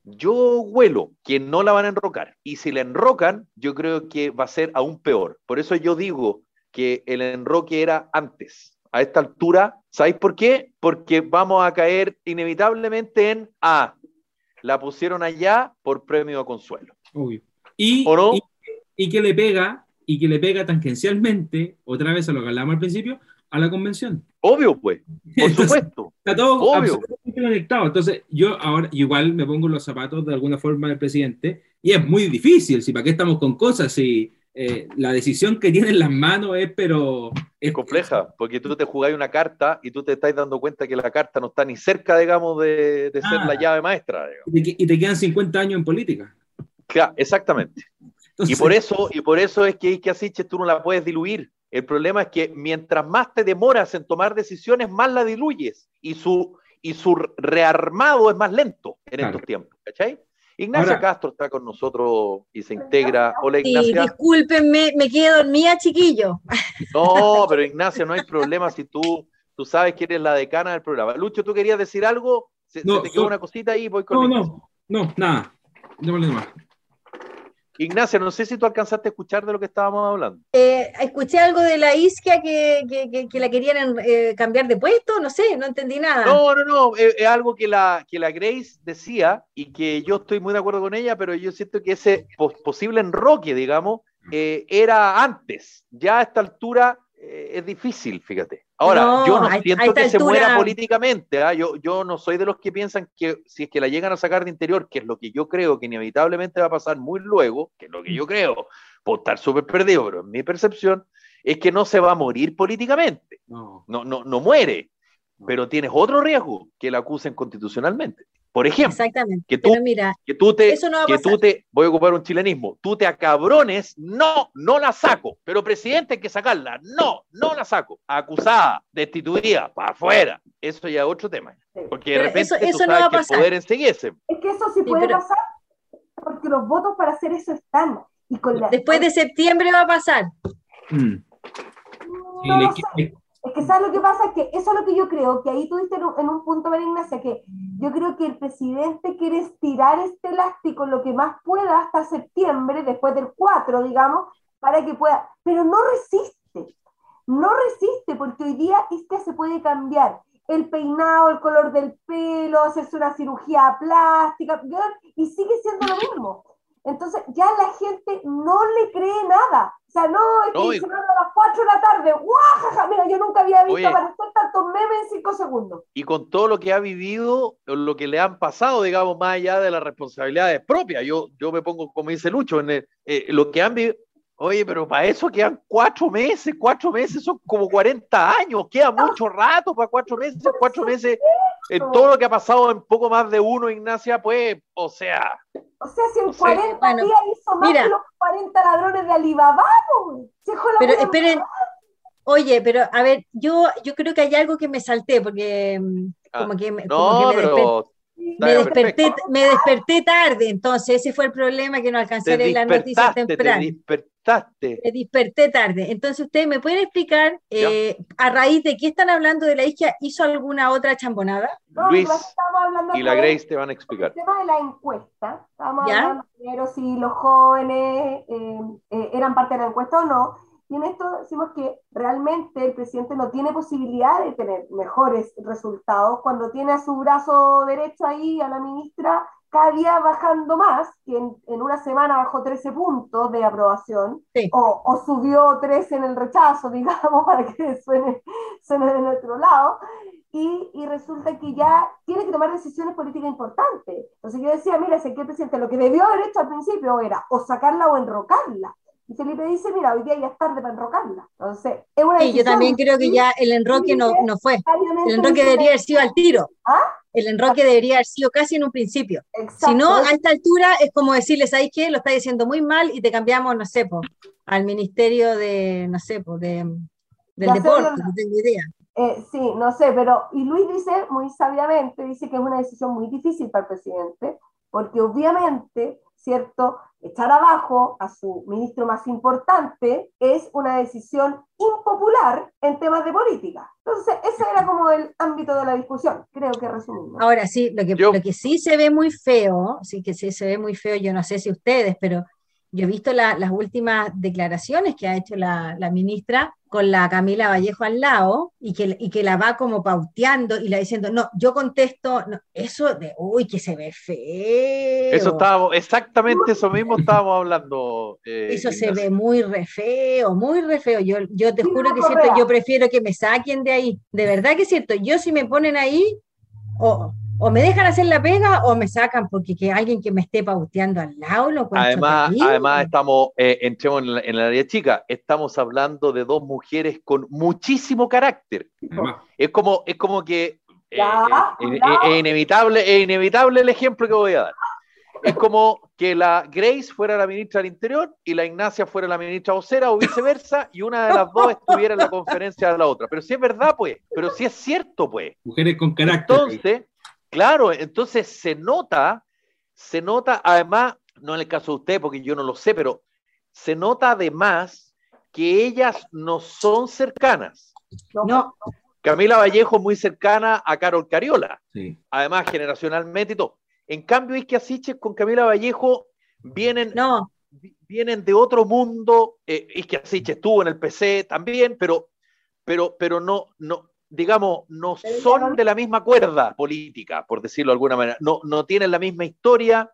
yo huelo que no la van a enrocar. Y si la enrocan, yo creo que va a ser aún peor. Por eso yo digo que el enroque era antes. A esta altura, ¿sabéis por qué? Porque vamos a caer inevitablemente en A. Ah, la pusieron allá por premio de consuelo. Obvio. Y, ¿o no? y, y que le pega, y que le pega tangencialmente, otra vez a lo que hablamos al principio, a la convención. Obvio, pues, por Entonces, supuesto. Está todo obvio. absolutamente conectado. Entonces, yo ahora igual me pongo los zapatos de alguna forma del presidente, y es muy difícil, si para qué estamos con cosas, si eh, la decisión que tiene en las manos es, pero... Es compleja, porque tú te jugáis una carta y tú te estás dando cuenta que la carta no está ni cerca, digamos, de, de ser ah, la llave maestra. Y te, y te quedan cincuenta años en política. Claro, exactamente. Entonces, y por eso, y por eso es que Isquia Siches tú no la puedes diluir. El problema es que mientras más te demoras en tomar decisiones, más la diluyes. Y su, y su rearmado es más lento en claro. estos tiempos. ¿Cachai? Ignacia Ahora, Castro está con nosotros y se integra. Hola, Ignacia. Sí, discúlpenme, me quedé dormida, chiquillo. No, pero Ignacia, no hay problema si tú, tú sabes que eres la decana del programa. Lucho, ¿tú querías decir algo? ¿Se, no, ¿se te quedó no, una cosita ahí? Voy con no, Ignacia. no, no, nada. No me más. Ignacia, no sé si tú alcanzaste a escuchar de lo que estábamos hablando. Eh, escuché algo de la Isquia que, que, que, que la querían eh, cambiar de puesto, no sé, no entendí nada. No, no, no, es, es algo que la, que la Grace decía y que yo estoy muy de acuerdo con ella, pero yo siento que ese pos, posible enroque, digamos, eh, era antes. Ya a esta altura eh, es difícil, fíjate. Ahora, no, yo no a, siento a que altura... se muera políticamente, ¿eh? yo, yo no soy de los que piensan que si es que la llegan a sacar de interior, que es lo que yo creo que inevitablemente va a pasar muy luego, que es lo que yo creo, por estar súper perdido, pero en mi percepción, es que no se va a morir políticamente, no, no, no, no muere, no. Pero tienes otro riesgo, que la acusen constitucionalmente. Por ejemplo, exactamente. Que tú, pero mira, que tú te, eso no va a que pasar. tú te, voy a ocupar un chilenismo, tú te acabrones, no, no la saco, pero presidente hay que sacarla, no, no la saco, acusada, destituida, para afuera, eso ya es otro tema, porque de pero repente eso, tú eso sabes no va a que pasar. el poder enseguiese. Es que eso sí, sí puede pero... pasar, porque los votos para hacer eso están. Y con la... Después de septiembre va a pasar. Mm. No lo sé. Es que ¿sabes lo que pasa? Es que eso es lo que yo creo, que ahí tuviste en un, en un punto, María Ignacia, que yo creo que el presidente quiere estirar este elástico lo que más pueda hasta septiembre, después del cuatro, digamos, para que pueda, pero no resiste, no resiste, porque hoy día este se puede cambiar el peinado, el color del pelo, hacerse una cirugía plástica, y sigue siendo lo mismo. Entonces ya la gente no le cree nada. O sea, no, es que no, y... se van a las cuatro de la tarde. ¡Guajaja! Mira, yo nunca había visto aparecer tantos memes en cinco segundos. Y con todo lo que ha vivido, lo que le han pasado, digamos, más allá de las responsabilidades propias. Yo, yo me pongo, como dice Lucho, en el, eh, lo que han vivido. Oye, pero para eso quedan cuatro meses, cuatro meses son como cuarenta años, queda mucho rato para cuatro meses, cuatro meses, en todo lo que ha pasado en poco más de uno, Ignacia, pues, o sea... O sea, si en cuarenta bueno, días hizo más mira, que los cuarenta ladrones de Alibaba, se dejó la pero esperen, oye, pero a ver, yo, yo creo que hay algo que me salté, porque ah, como que, no, como que me pero... desperté. Me desperté, me desperté tarde, entonces ese fue el problema, que no alcancé a leer las noticias temprano. Te despertaste. Me desperté tarde. Entonces, ¿ustedes me pueden explicar eh, a raíz de qué están hablando de la Isquia? ¿Hizo alguna otra chambonada? No, Luis hablando y la Grace te van a explicar. El tema de la encuesta. Estábamos ¿Ya? hablando primero si los jóvenes eh, eh, eran parte de la encuesta o no. Y en esto decimos que realmente el presidente no tiene posibilidad de tener mejores resultados cuando tiene a su brazo derecho ahí a la ministra cada día bajando más, que en, en una semana bajó trece puntos de aprobación, sí. o, o subió trece en el rechazo, digamos, para que suene, suene del otro lado, y, y resulta que ya tiene que tomar decisiones políticas importantes. Entonces yo decía, mira, si aquí el presidente lo que debió haber hecho al principio era o sacarla o enrocarla, Y Felipe dice, mira, hoy día ya es tarde para enrocarla. Entonces, es una Sí, yo también creo que ya el enroque no, no fue. El enroque debería haber sido al tiro. ¿Ah? El enroque debería haber sido casi en un principio. Exacto. Si no, a esta altura es como decirles, ¿sabes qué? Lo está diciendo muy mal y te cambiamos, no sé, po, al ministerio de, no sé, po, de, del De deporte, hacerlo, no tengo idea. Eh, sí, no sé, pero, y Luis dice muy sabiamente, dice que es una decisión muy difícil para el presidente, porque obviamente, ¿cierto?, echar abajo a su ministro más importante es una decisión impopular en temas de política. Entonces, ese era como el ámbito de la discusión, creo que resumimos. Ahora sí, lo que, Yo- lo que sí se ve muy feo, sí que sí se ve muy feo, yo no sé si ustedes, pero yo he visto la- las últimas declaraciones que ha hecho la, la ministra con la Camila Vallejo al lado y que, y que la va como pauteando y la diciendo, no, yo contesto, no, eso de, uy, que se ve feo. Eso estábamos, exactamente eso mismo estábamos hablando. eh, Eso se Ignacio. ve muy re feo, muy re feo. Yo, yo te Mira juro la que es cierto, correa. yo prefiero que me saquen de ahí. De verdad que es cierto. Yo si me ponen ahí, o, o me dejan hacer la pega o me sacan porque que alguien que me esté pauteando al lado lo encuentro Además, terrible. además estamos, eh, entremos en la, en la área chica, estamos hablando de dos mujeres con muchísimo carácter. Además, Es como, es como que eh, Ya, eh, eh, cuidado. es inevitable, es inevitable el ejemplo que voy a dar. Es como que la Grace fuera la ministra del Interior y la Ignacia fuera la ministra vocera o viceversa, y una de las dos estuviera en la conferencia de la otra. Pero si es verdad, pues, pero si es cierto, pues. mujeres con carácter. Entonces, claro, entonces se nota, se nota, además, no en el caso de usted, porque yo no lo sé, pero se nota además que ellas no son cercanas. No, Camila Vallejo es muy cercana a Carol Cariola, Sí. además generacionalmente y todo. En cambio, Isquia Siches con Camila Vallejo vienen, no. vienen de otro mundo. Eh, Isquia Siches estuvo en el P C también, pero, pero, pero no, no, digamos, no Pero ya son no- de la misma cuerda política, por decirlo de alguna manera. No, no tienen la misma historia,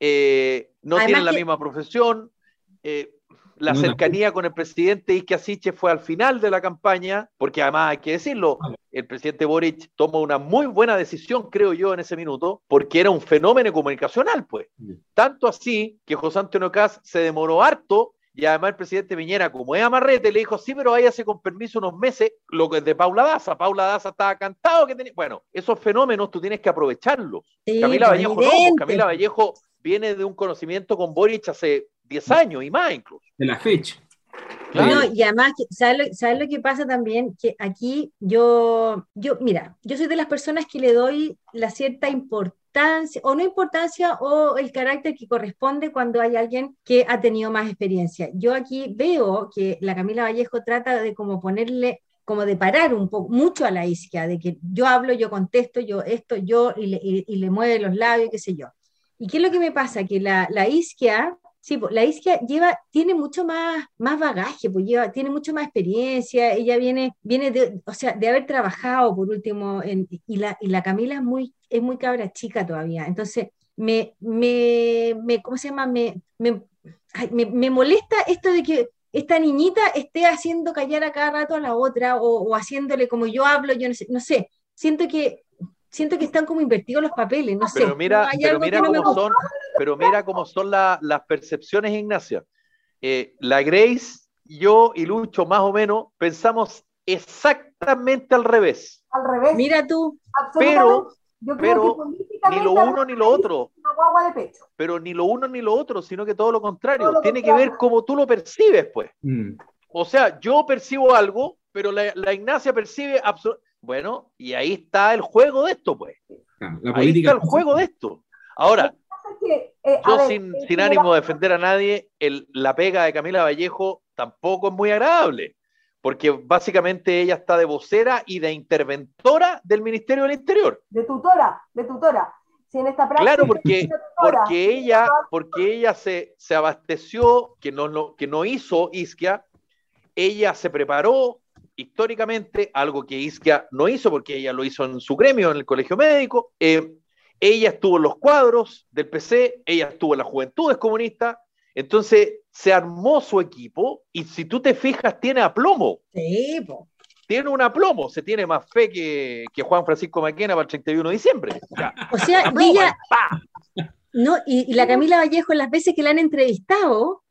eh, no Además tienen la que- misma profesión. eh, la No, cercanía con el presidente Isquia Siches fue al final de la campaña, porque además hay que decirlo, el presidente Boric toma una muy buena decisión, creo yo, en ese minuto, porque era un fenómeno comunicacional, pues. Tanto así que José Antonio Kast se demoró harto, y además el presidente Piñera, como es amarrete, le dijo, sí, pero váyase con permiso unos meses, lo que es de Paula Daza. Paula Daza estaba cantado que tenía. Bueno, esos fenómenos tú tienes que aprovecharlos. Sí, Camila pues, Vallejo no, pues evidente. Camila Vallejo viene de un conocimiento con Boric hace diez años y más incluso. De la fecha. Claro. No, y además, que- ¿sabes lo, sabes lo que pasa también? Que aquí yo, yo, mira, yo soy de las personas que le doy la cierta importancia, o no importancia, o el carácter que corresponde cuando hay alguien que ha tenido más experiencia. Yo aquí veo que la Camila Vallejo trata de como ponerle, como de parar un poco, mucho a la Isquia, de que yo hablo, yo contesto, yo esto, yo, y le, y, y le mueve los labios, qué sé yo. ¿Y qué es lo que me pasa? Que la, la Isquia... Sí, pues, la Isquia lleva, tiene mucho más, más bagaje, pues lleva, tiene mucho más experiencia, ella viene, viene de, o sea, de haber trabajado por último, en, y, la, y la Camila es muy, es muy cabra chica todavía, entonces me, me, me ¿cómo se llama? Me, me, ay, me, me molesta esto de que esta niñita esté haciendo callar a cada rato a la otra, o, o haciéndole como yo hablo, yo no sé, no sé, siento que siento que están como invertidos los papeles, no sé. Pero mira, no, hay pero algo mira que no me cómo gusta. son, pero mira cómo son la, las percepciones, Ignacia. Eh, la Grace, yo y Lucho, más o menos, pensamos exactamente al revés. Al revés. Mira tú, Absolutamente. Pero, Yo creo pero que políticamente ni lo uno ni lo otro. una guagua de pecho. Pero ni lo uno ni lo otro, sino que todo lo contrario. Todo lo Tiene que contrario. ver cómo tú lo percibes, pues. Mm. O sea, yo percibo algo, pero la, la Ignacia percibe absolutamente. Bueno, y ahí está el juego de esto, pues. Claro, la Ahí política está el juego de esto. Ahora, Es que, eh, a yo ver, sin, en sin general, ánimo de defender a nadie, el, la pega de Camila Vallejo tampoco es muy agradable, porque básicamente ella está de vocera y de interventora del Ministerio del Interior. de tutora, de tutora. Si en esta práctica Claro, porque, de tutora, porque ella, porque ella se, se abasteció, que no, no, que no hizo Isquia, ella se preparó históricamente, algo que Isquia no hizo, porque ella lo hizo en su gremio, en el colegio médico. Eh, ella estuvo en los cuadros del P C, ella estuvo en las Juventudes Comunistas, entonces se armó su equipo, y si tú te fijas, tiene aplomo. sí, po. Tiene un aplomo, se tiene más fe que, que Juan Francisco Maquena para el treinta y uno de diciembre. O sea, O sea, y aplomo, ella, ¡pa! no, y, y la Camila Vallejo, las veces que la han entrevistado,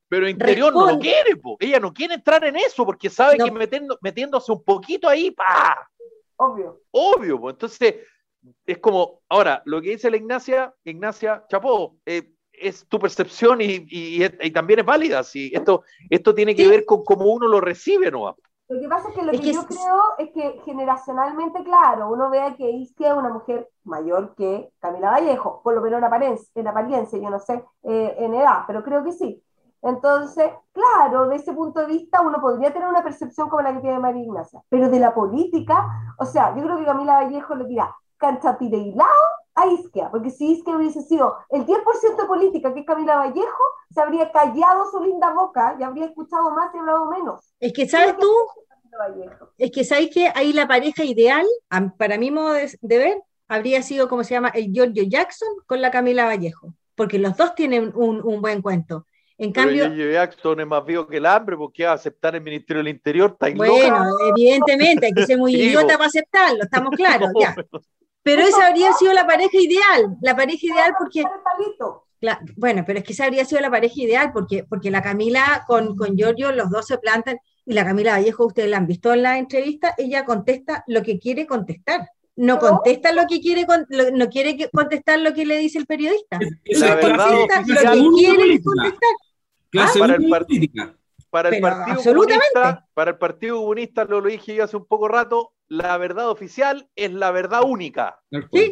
Pero Interior no lo Responde. quiere, po. Ella no quiere entrar en eso porque sabe No. que metiendo, metiéndose un poquito ahí, ¡pa! Obvio. Obvio, po. Entonces es como, ahora, lo que dice la Ignacia, Ignacia Chapó, eh, es tu percepción y, y, y, y también es válida. Si esto, esto tiene que Sí. ver con cómo uno lo recibe, ¿no? Lo que pasa es que lo Es que, que yo es- creo es que generacionalmente, claro, uno ve que Isquia es una mujer mayor que Camila Vallejo, por lo menos en apariencia, en apariencia, yo no sé, eh, en edad, pero creo que sí. Entonces, claro, de ese punto de vista uno podría tener una percepción como la que tiene María Ignacia, pero de la política, o sea, yo creo que Camila Vallejo le tira cancha tira y lado a Isquia, porque si Isquia hubiese sido el diez por ciento de política, que es Camila Vallejo, se habría callado su linda boca y habría escuchado más y hablado menos. Es que, ¿sabes tú? Camila Vallejo. Es que, ¿sabes que ahí la pareja ideal, a- para mi modo de, de ver, habría sido, como se llama, el Giorgio Jackson con la Camila Vallejo, porque los dos tienen un, un buen cuento. En Pero cambio, Giorgio Jackson es más vivo que el hambre porque va a aceptar el Ministerio del Interior, está bueno, evidentemente, hay que ser muy Sí, idiota po. para aceptarlo, estamos claros, No, ya. Pero esa habría sido la pareja ideal, la pareja ideal porque, El palito. la- bueno, pero es que esa habría sido la pareja ideal porque, porque la Camila con, con Giorgio, los dos se plantan, y la Camila Vallejo, ustedes la han visto en la entrevista, ella contesta lo que quiere contestar. No ¿No? contesta lo que quiere, con- lo- no quiere que- contestar lo que le dice el periodista. Esa La es verdad clase- Contesta oficial lo que uno de quiere política. contestar. Clase Para uno el de part- política. Para el Pero Partido absolutamente. Comunista, para el Partido Comunista, lo, lo dije yo hace un poco rato, la verdad oficial es la verdad única. Tal cual. Sí,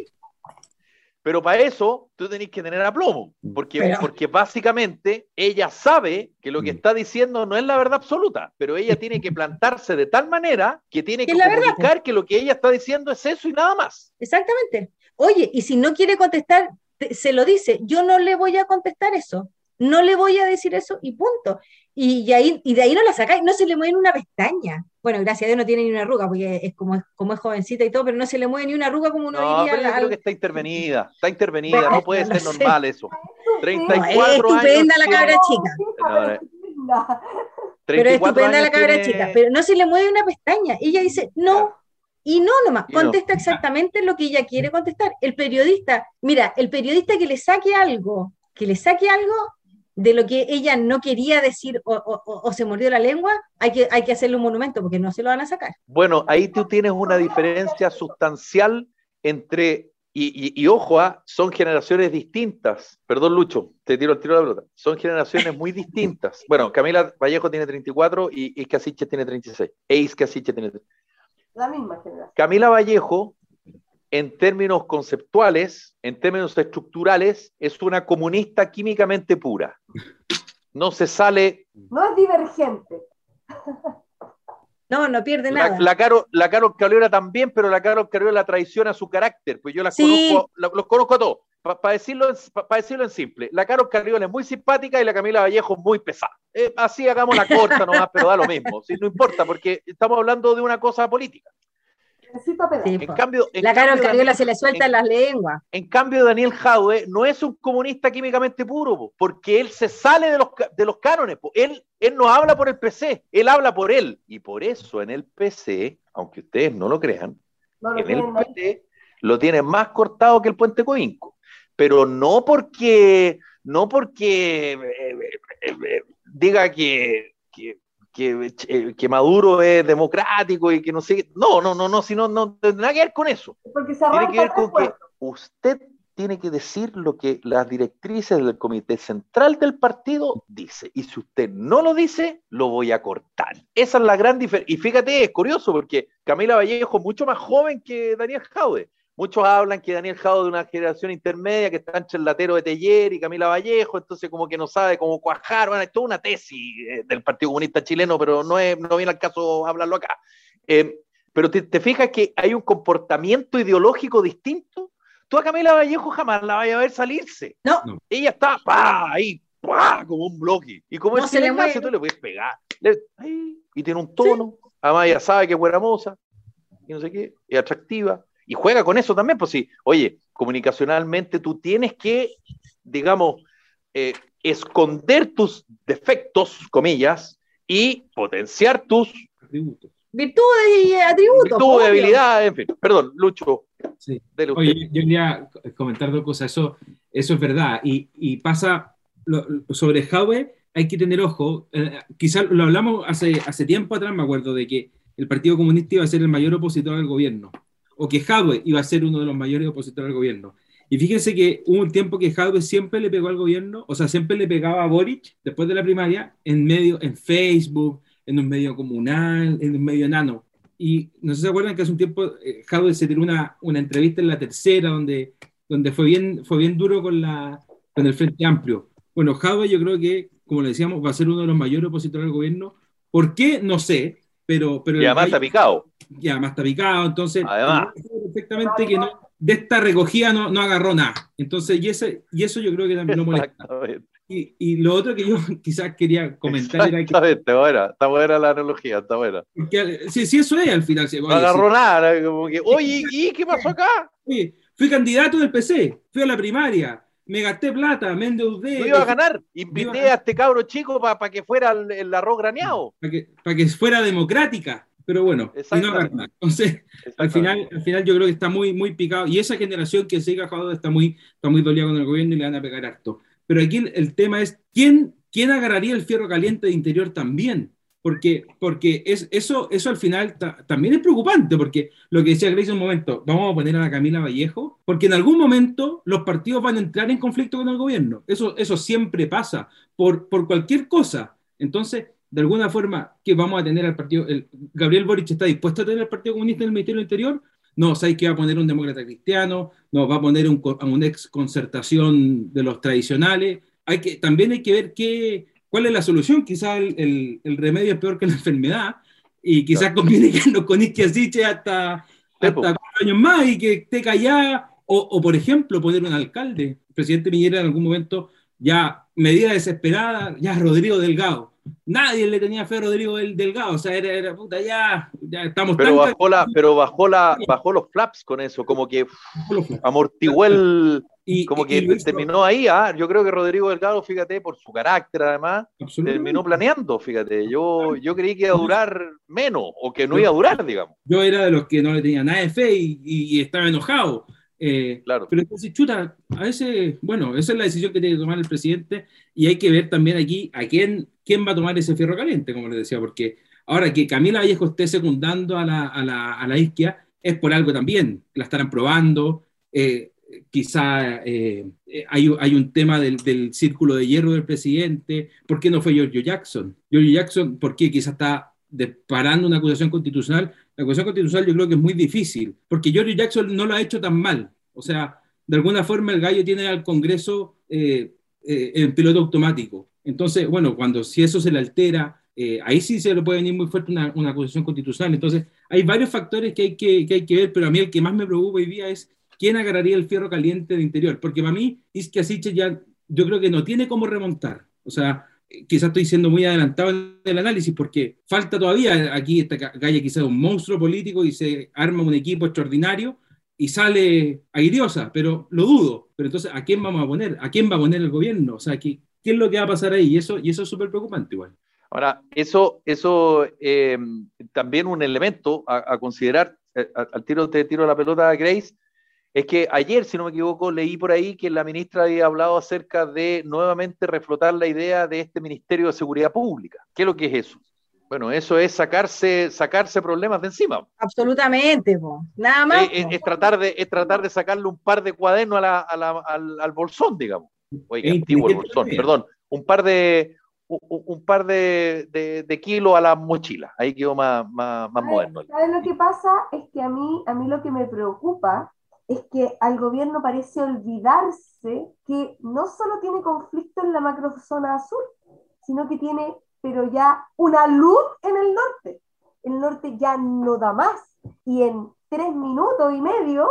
Pero para eso tú tenés que tener aplomo, porque, Pero- porque básicamente ella sabe que lo que Mm. está diciendo no es la verdad absoluta, pero ella tiene que plantarse de tal manera que tiene Que que es la verdad, comunicar que lo que ella está diciendo es eso y nada más. exactamente. Oye, y si no quiere contestar, te- se lo dice, yo no le voy a contestar eso, no le voy a decir eso y punto. Y, y ahí, y de ahí no la sacáis, no se le mueve ni una pestaña. Bueno, gracias a Dios no tiene ni una arruga, porque es como, como es jovencita y todo, pero no se le mueve ni una arruga como uno No, diría. pero yo al- creo que está intervenida, está intervenida, Bueno, no puede no ser sé. normal eso. treinta y No, es cuatro años. estupenda la tiene- cabra chica. No, eh. Linda. Pero es treinta y cuatro estupenda la años cabra tiene- chica, pero no se le mueve una pestaña. Ella dice, no, Claro. y no nomás, Y no. contesta exactamente lo que ella quiere contestar. El periodista, mira, el periodista que le saque algo, que le saque algo de lo que ella no quería decir o, o- o- o se mordió la lengua, hay que, hay que hacerle un monumento porque no se lo van a sacar. Bueno, ahí tú tienes una diferencia sustancial entre, y, y- y ojo, ah, son generaciones distintas. Perdón, Lucho, te tiro el tiro de la pelota. Son generaciones muy distintas. Bueno, Camila Vallejo tiene treinta y cuatro y Isquia Siches tiene treinta y seis. E Isquia Siches tiene treinta y seis. La misma generación. Camila Vallejo, en términos conceptuales, en términos estructurales, es una comunista químicamente pura. No se sale. No es divergente. No, no pierde La, nada. la, Caro, la Carol Cariola también, pero la Carol Cariola traiciona su carácter, pues yo las Sí. conozco, la- los conozco a todos. Para pa decirlo, en- pa, pa decirlo en simple, la Carol Cariola es muy simpática y la Camila Vallejo es muy pesada. Eh, así hagamos la corta nomás, pero da lo mismo. Sí, no importa, porque estamos hablando de una cosa política. Necesito pedazo. Sí, En po. cambio, en La Carol cambio, Cariola Daniel- se le suelta en- las lenguas. En cambio, Daniel Jadwe no es un comunista químicamente puro, po, porque él se sale de los, ca- de los cánones. Po. Él, él no habla por el P C, él habla por él. Y por eso en el P C, aunque ustedes no lo crean, No lo en el tienen P ahí. C lo tienen más cortado que el Puente Coinco. Pero no porque, no porque eh, eh, eh, diga que, que, que, eh, que Maduro es democrático y que no sé qué. No, no, no, no, sino no tiene nada que ver con eso. Porque se Tiene arranca que ver con tres que puestos. usted tiene que decir lo que las directrices del comité central del partido dice. Y si usted no lo dice, lo voy a cortar. Esa es la gran diferencia. Y fíjate, es curioso porque Camila Vallejo es mucho más joven que Daniel Jadwe. Muchos hablan que Daniel Jadwe es de una generación intermedia, que está entre el latero de Teller y Camila Vallejo, entonces como que no sabe cómo cuajar. Bueno, es toda una tesis eh, del Partido Comunista Chileno, pero no, es, no viene al caso hablarlo acá. Eh, pero te, te fijas que hay un comportamiento ideológico distinto. Tú a Camila Vallejo jamás la vayas a ver salirse. No, No. Ella está pa, ahí, pa, como un bloque. Y como No es se le Ignacio, mueve. tú le puedes pegar. Le- ahí, y tiene un tono. Además, ella sabe que es buena moza. Y no sé qué. Es atractiva. Y juega con eso también. Pues sí, oye, comunicacionalmente tú tienes que, digamos, eh, esconder tus defectos, comillas, y potenciar tus Atributos. virtudes y atributos. virtudes, obvio. habilidades, en fin. Perdón, Lucho. Sí. Dele usted. Oye, yo quería comentar dos cosas, eso, eso es verdad, y, y pasa lo- sobre Jadwe, hay que tener ojo, eh, quizás lo hablamos hace, hace tiempo atrás, me acuerdo, de que el Partido Comunista iba a ser el mayor opositor al gobierno, o que Jadwe iba a ser uno de los mayores opositores al gobierno. Y fíjense que hubo un tiempo que Jadwe siempre le pegó al gobierno, o sea, siempre le pegaba a Boric, después de la primaria, en medio, en Facebook, en un medio comunal, en un medio enano. Y no sé si se acuerdan que hace un tiempo eh, Jadwe se tiró una, una entrevista en La Tercera, donde, donde fue, bien, fue bien duro con, la, con el Frente Amplio. Bueno, Jadwe yo creo que, como le decíamos, va a ser uno de los mayores opositores al gobierno. ¿Por qué? No sé, pero... pero y además el, está picado. Y además está picado, entonces... Además. Perfectamente que no, de esta recogida no, no agarró nada. Entonces, y, ese, y eso yo creo que también lo molesta. Y, y lo otro que yo quizás quería comentar era que... Exactamente, buena, está buena la analogía, está buena. Porque, sí, sí, eso es al final. Sí, no agarró sí. nada, como que, oye, ¿y qué pasó acá? Oye, fui candidato del P C, fui a la primaria, me gasté plata, me endeudé. No iba a ganar, invité a... a este cabro chico para pa que fuera el, el arroz graneado. Para que, para que fuera democrática. Pero bueno, y no agarra. Entonces, al final, al final yo creo que está muy, muy picado. Y esa generación que sigue Jadwe está muy, está muy dolida con el gobierno y le van a pegar harto. Pero aquí el, el tema es, ¿quién, ¿quién agarraría el fierro caliente de Interior también? Porque, porque es, eso, eso al final ta, también es preocupante, porque lo que decía Grace un momento, vamos a poner a la Camila Vallejo, porque en algún momento los partidos van a entrar en conflicto con el gobierno. Eso, eso siempre pasa, por, por cualquier cosa. Entonces, de alguna forma, que vamos a tener al partido, el, Gabriel Boric está dispuesto a tener al Partido Comunista en el Ministerio del Interior, no, ¿sabes que va a poner un demócrata cristiano? No, va a poner un, a una ex concertación de los tradicionales. Hay que, también hay que ver qué, cuál es la solución. Quizás el, el, el remedio es peor que la enfermedad, y quizás claro. conviene que nos con Isquiasiche hasta, hasta cuatro años más y que esté callada, o, o por ejemplo, poner un alcalde. El presidente Piñera en algún momento, ya medida desesperada, ya Rodrigo Delgado. Nadie le tenía fe a Rodrigo del Delgado, o sea, era, era puta, ya, ya estamos pero tan... bajó la, pero bajó la, bajó los flaps con eso, como que amortiguó el, y, como que y terminó ahí, ah, yo creo que Rodrigo Delgado, fíjate, por su carácter además, terminó planeando, fíjate, yo, yo creí que iba a durar menos, o que no iba a durar, digamos. Yo era de los que no le tenía nada de fe y, y, y estaba enojado. Eh, claro. Pero entonces, chuta, a veces, bueno, esa es la decisión que tiene que tomar el presidente, y hay que ver también aquí a quién, quién va a tomar ese fierro caliente, como les decía, porque ahora que Camila Vallejo esté secundando a la, a la, a la Isquia es por algo también, la estarán probando, eh, quizá eh, hay, hay un tema del, del círculo de hierro del presidente. ¿Por qué no fue Giorgio Jackson? Giorgio Jackson, ¿por qué? Quizá está parando una acusación constitucional. La acusación constitucional yo creo que es muy difícil, porque Giorgio Jackson no lo ha hecho tan mal. O sea, de alguna forma el gallo tiene al Congreso eh, eh, en piloto automático. Entonces, bueno, cuando si eso se le altera, eh, ahí sí se le puede venir muy fuerte una, una acusación constitucional. Entonces, hay varios factores que hay que, que hay que ver, pero a mí el que más me preocupa hoy día es quién agarraría el fierro caliente de Interior, porque para mí Isquiasiche ya, yo creo que no tiene cómo remontar. O sea, quizás estoy siendo muy adelantado en el análisis, porque falta todavía, aquí esta calle quizás un monstruo político y se arma un equipo extraordinario y sale airiosa, pero lo dudo. Pero entonces, ¿a quién vamos a poner? ¿A quién va a poner el gobierno? O sea, ¿qué, qué es lo que va a pasar ahí? Y eso, y eso es súper preocupante igual. Ahora, eso, eso eh, también un elemento a, a considerar, eh, al tiro te tiro la pelota a Grace, es que ayer, si no me equivoco, leí por ahí que la ministra había hablado acerca de nuevamente reflotar la idea de este Ministerio de Seguridad Pública. ¿Qué es lo que es eso? Bueno, eso es sacarse, sacarse problemas de encima. Absolutamente, po. Nada más. Es, es, es, tratar de, es tratar de sacarle un par de cuadernos a la, a la, al, al bolsón, digamos. Oiga, antiguo el bolsón, perdón. Un par de, un, un par de, de, de kilos a la mochila. Ahí quedó más, más, más moderno. ¿Sabes lo que pasa? Es que a mí, a mí lo que me preocupa es que al gobierno parece olvidarse que no solo tiene conflicto en la macrozona azul, sino que tiene, pero ya una luz en el norte. El norte ya no da más. Y en tres minutos y medio,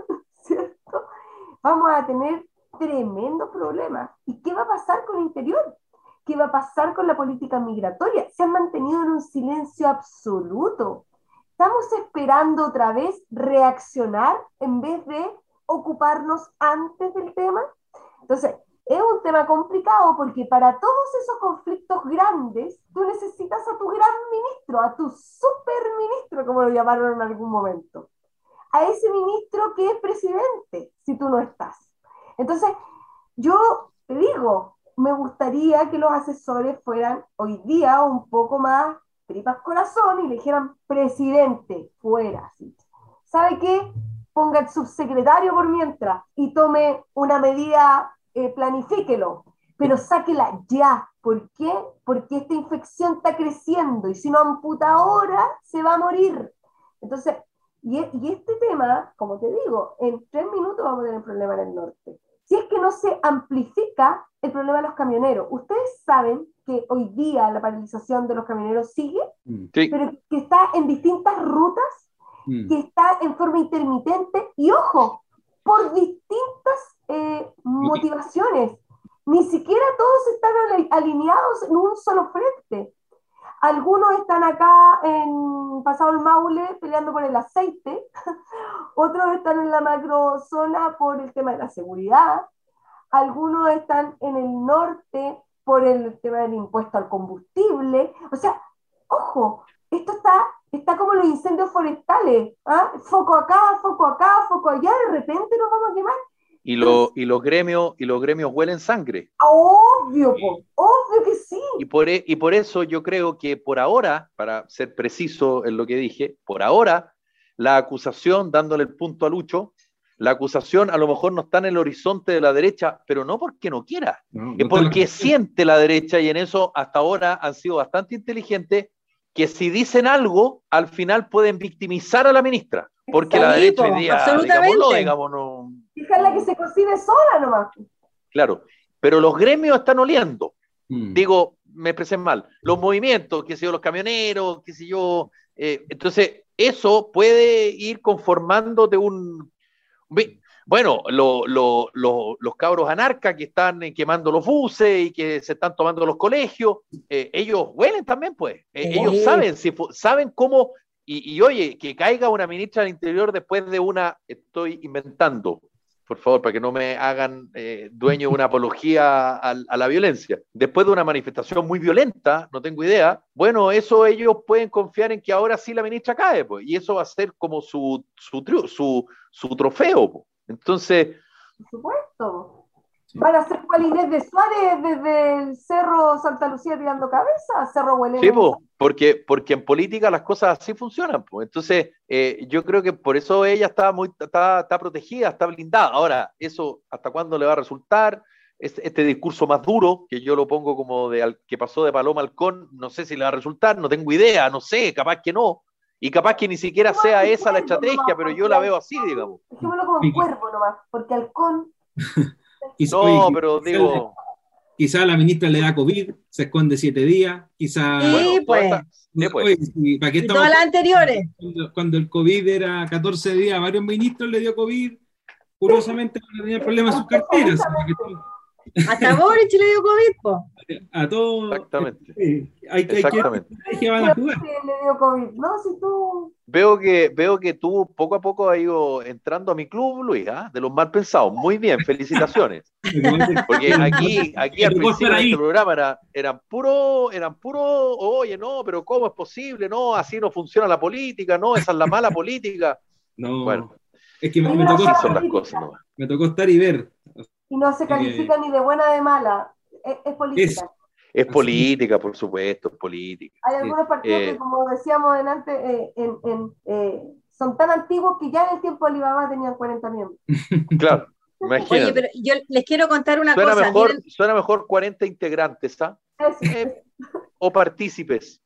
¿cierto? Vamos a tener tremendos problemas. ¿Y qué va a pasar con el interior? ¿Qué va a pasar con la política migratoria? Se han mantenido en un silencio absoluto. ¿Estamos esperando otra vez reaccionar en vez de ocuparnos antes del tema? Entonces, es un tema complicado porque para todos esos conflictos grandes, tú necesitas a tu gran ministro, a tu superministro, como lo llamaron en algún momento. A ese ministro que es presidente, si tú no estás. Entonces, yo te digo, me gustaría que los asesores fueran hoy día un poco más tripas corazón y le dijeran, presidente, fuera. ¿Sí? ¿Sabe qué? Ponga el subsecretario por mientras y tome una medida, eh, planifíquelo, pero sáquela ya. ¿Por qué? Porque esta infección está creciendo y si no amputa ahora, se va a morir. Entonces, y, y este tema, como te digo, en tres minutos vamos a tener un problema en el norte. Si es que no se amplifica el problema de los camioneros. Ustedes saben que hoy día la paralización de los camioneros sigue, sí, pero que está en distintas rutas, mm. que está en forma intermitente y, ojo, por distintas eh, motivaciones. Ni siquiera todos están alineados en un solo frente. Algunos están acá en Pasado el Maule peleando por el aceite, otros están en la macrozona por el tema de la seguridad, algunos están en el norte por el tema del impuesto al combustible. O sea, ojo, esto está, está como los incendios forestales, ¿ah? Foco acá, foco acá, foco allá, de repente nos vamos a quemar. Y, lo, y, los gremios, y los gremios huelen sangre. Obvio, po, obvio que sí. Y por, y por eso yo creo que por ahora, para ser preciso en lo que dije, por ahora, la acusación, dándole el punto a Lucho, la acusación a lo mejor no está en el horizonte de la derecha, pero no porque no quiera, no, es porque la... siente la derecha, y en eso hasta ahora han sido bastante inteligentes, que si dicen algo, al final pueden victimizar a la ministra. Porque sí, la derecha hoy día, digámoslo, digamos, no... Déjala que se cocine sola nomás. Claro, pero los gremios están oliendo. Mm. Digo, me expresé mal. Los movimientos, qué sé yo, los camioneros, qué sé yo. Eh, entonces, eso puede ir conformándote un... Bueno, lo, lo, lo, los cabros anarcas que están quemando los buses y que se están tomando los colegios, eh, ellos huelen también, pues. Eh, sí. Ellos saben, si, saben cómo... Y, y oye, que caiga una ministra del Interior después de una, estoy inventando, por favor, para que no me hagan eh, dueño de una apología a, a la violencia, después de una manifestación muy violenta, no tengo idea, bueno, eso ellos pueden confiar en que ahora sí la ministra cae, pues, y eso va a ser como su, su, su, su trofeo, pues. Entonces... Por supuesto. Van a ser cual Inés de Suárez desde el Cerro Santa Lucía tirando cabeza, Cerro Huelén. Sí, po, porque, porque en política las cosas así funcionan, po. Entonces eh, yo creo que por eso ella está, muy, está, está protegida, está blindada. Ahora, eso hasta cuándo le va a resultar, este, este discurso más duro, que yo lo pongo como de que pasó de Paloma Halcón, no sé si le va a resultar, no tengo idea, no sé, capaz que no. Y capaz que ni siquiera sea esa la estrategia, pero yo la veo así, digamos. Dejémoslo como un cuervo nomás, porque Halcón... No, oye, pero quizá, digo... Quizá la ministra le da COVID, se esconde siete días, quizá... Sí, bueno, pues. Esta, sí, pues. Oye, ¿para qué y todas las anteriores. Cuando, cuando el COVID era catorce días, a varios ministros le dio COVID, curiosamente no tenía problemas en sus carteras. Hasta Boric le dio COVID, po. A todos. Exactamente. Sí, hay, Exactamente. Hay que van a jugar. Le dio COVID. No, si tú... Veo que, veo que tú poco a poco has ido entrando a mi club, Luis, ¿eh? De los mal pensados. Muy bien, felicitaciones. Porque aquí, aquí al principio del programa era, eran puro, eran puro, oye, no, pero ¿cómo es posible? No, así no funciona la política, no, esa es la mala política. No, bueno, es que me, me tocó, son las cosas, ¿no? Me tocó estar y ver. Y no se califica eh, ni de buena ni de mala. Es, es política. Es, es política, por supuesto, es política. Hay algunos partidos eh, que, como decíamos delante, eh, en, en, eh, son tan antiguos que ya en el tiempo de Alibaba tenían cuarenta miembros. Claro, imagínate. Oye, pero yo les quiero contar una suena cosa. Mejor, Miren... Suena mejor cuarenta integrantes, ¿ah? Eh, o partícipes.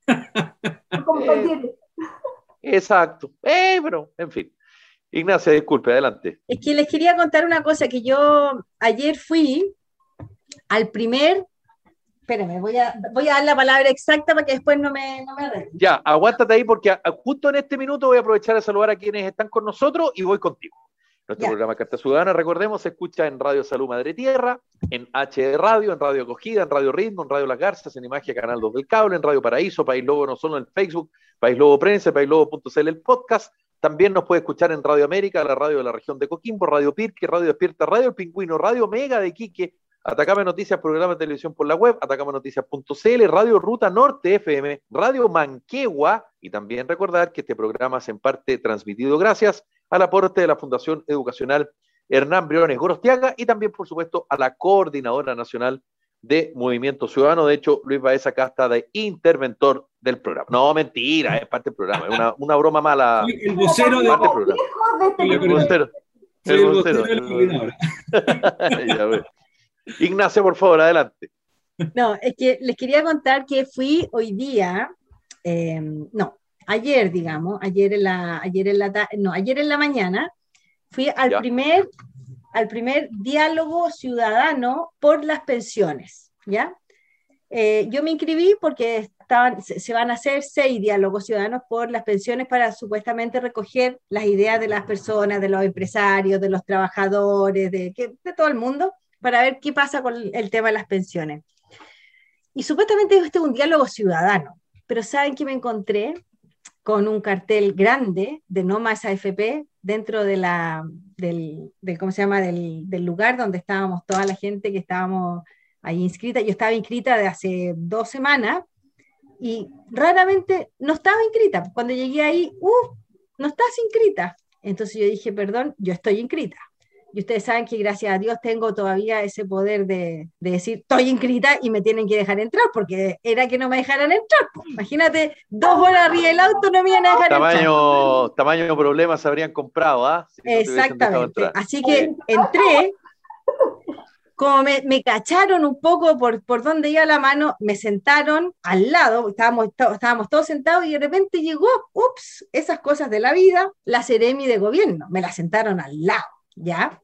eh, exacto. Eh, pero, en fin. Ignacia, disculpe, adelante. Es que les quería contar una cosa, que yo ayer fui al primer, espérenme, voy a, voy a dar la palabra exacta para que después no me, no me arreglen. Ya, aguántate ahí porque a, a, justo en este minuto voy a aprovechar de saludar a quienes están con nosotros y voy contigo. Nuestro ya. programa Carta Ciudadana, recordemos, se escucha en Radio Salud Madre Tierra, en H D Radio, en Radio Acogida, en Radio Ritmo, en Radio Las Garzas, en Imagen Canal dos del Cable, en Radio Paraíso, País Lobo no solo en Facebook, País Lobo Prensa, país lobo punto c l el podcast. También nos puede escuchar en Radio América, la radio de la región de Coquimbo, Radio Pirque, Radio Despierta, Radio El Pingüino, Radio Mega de Iquique, Atacama Noticias, programa de televisión por la web, atacama noticias punto c l, Radio Ruta Norte F M, Radio Manquehua, y también recordar que este programa es en parte transmitido gracias al aporte de la Fundación Educacional Hernán Briones Gorostiaga y también, por supuesto, a la Coordinadora Nacional de Movimiento Ciudadano. De hecho, Luis Baeza acá está de interventor del programa. No, mentira, es parte del programa, es una, una broma mala. Soy el vocero de, parte del programa. De este el vocero. Soy El el vocero. vocero de la coordinadora. Ya ves. Ignacio, por favor, adelante. No, es que les quería contar que fui hoy día, eh, no, ayer, digamos, ayer en la, ayer en la, ta- no, ayer en la mañana, fui al Ya. primer, al primer diálogo ciudadano por las pensiones, ¿ya? Eh, yo me inscribí porque estaban, se, se van a hacer seis diálogos ciudadanos por las pensiones para supuestamente recoger las ideas de las personas, de los empresarios, de los trabajadores, de, que- de todo el mundo, para ver qué pasa con el tema de las pensiones. Y supuestamente este es un diálogo ciudadano, pero ¿saben qué me encontré? Con un cartel grande de No Más A F P dentro de la, del, del, ¿cómo se llama? Del, del lugar donde estábamos toda la gente que estábamos ahí inscrita. Yo estaba inscrita de hace dos semanas y raramente no estaba inscrita. Cuando llegué ahí, ¡uh! No estás inscrita. Entonces yo dije, perdón, yo estoy inscrita. Y ustedes saben que gracias a Dios tengo todavía ese poder de, de decir, estoy inscrita y me tienen que dejar entrar, porque era que no me dejaran entrar. Pues. Imagínate, dos horas arriba del auto no me iban a dejar Tamaño, entrar. tamaño problema se habrían comprado, ¿ah? Si no te hubiesen dejado Exactamente. entrar. Así que entré, como me, me cacharon un poco por, por dónde iba la mano, me sentaron al lado, estábamos, to- estábamos todos sentados y de repente llegó, ups, esas cosas de la vida, la Seremi de gobierno, me la sentaron al lado, ¿ya?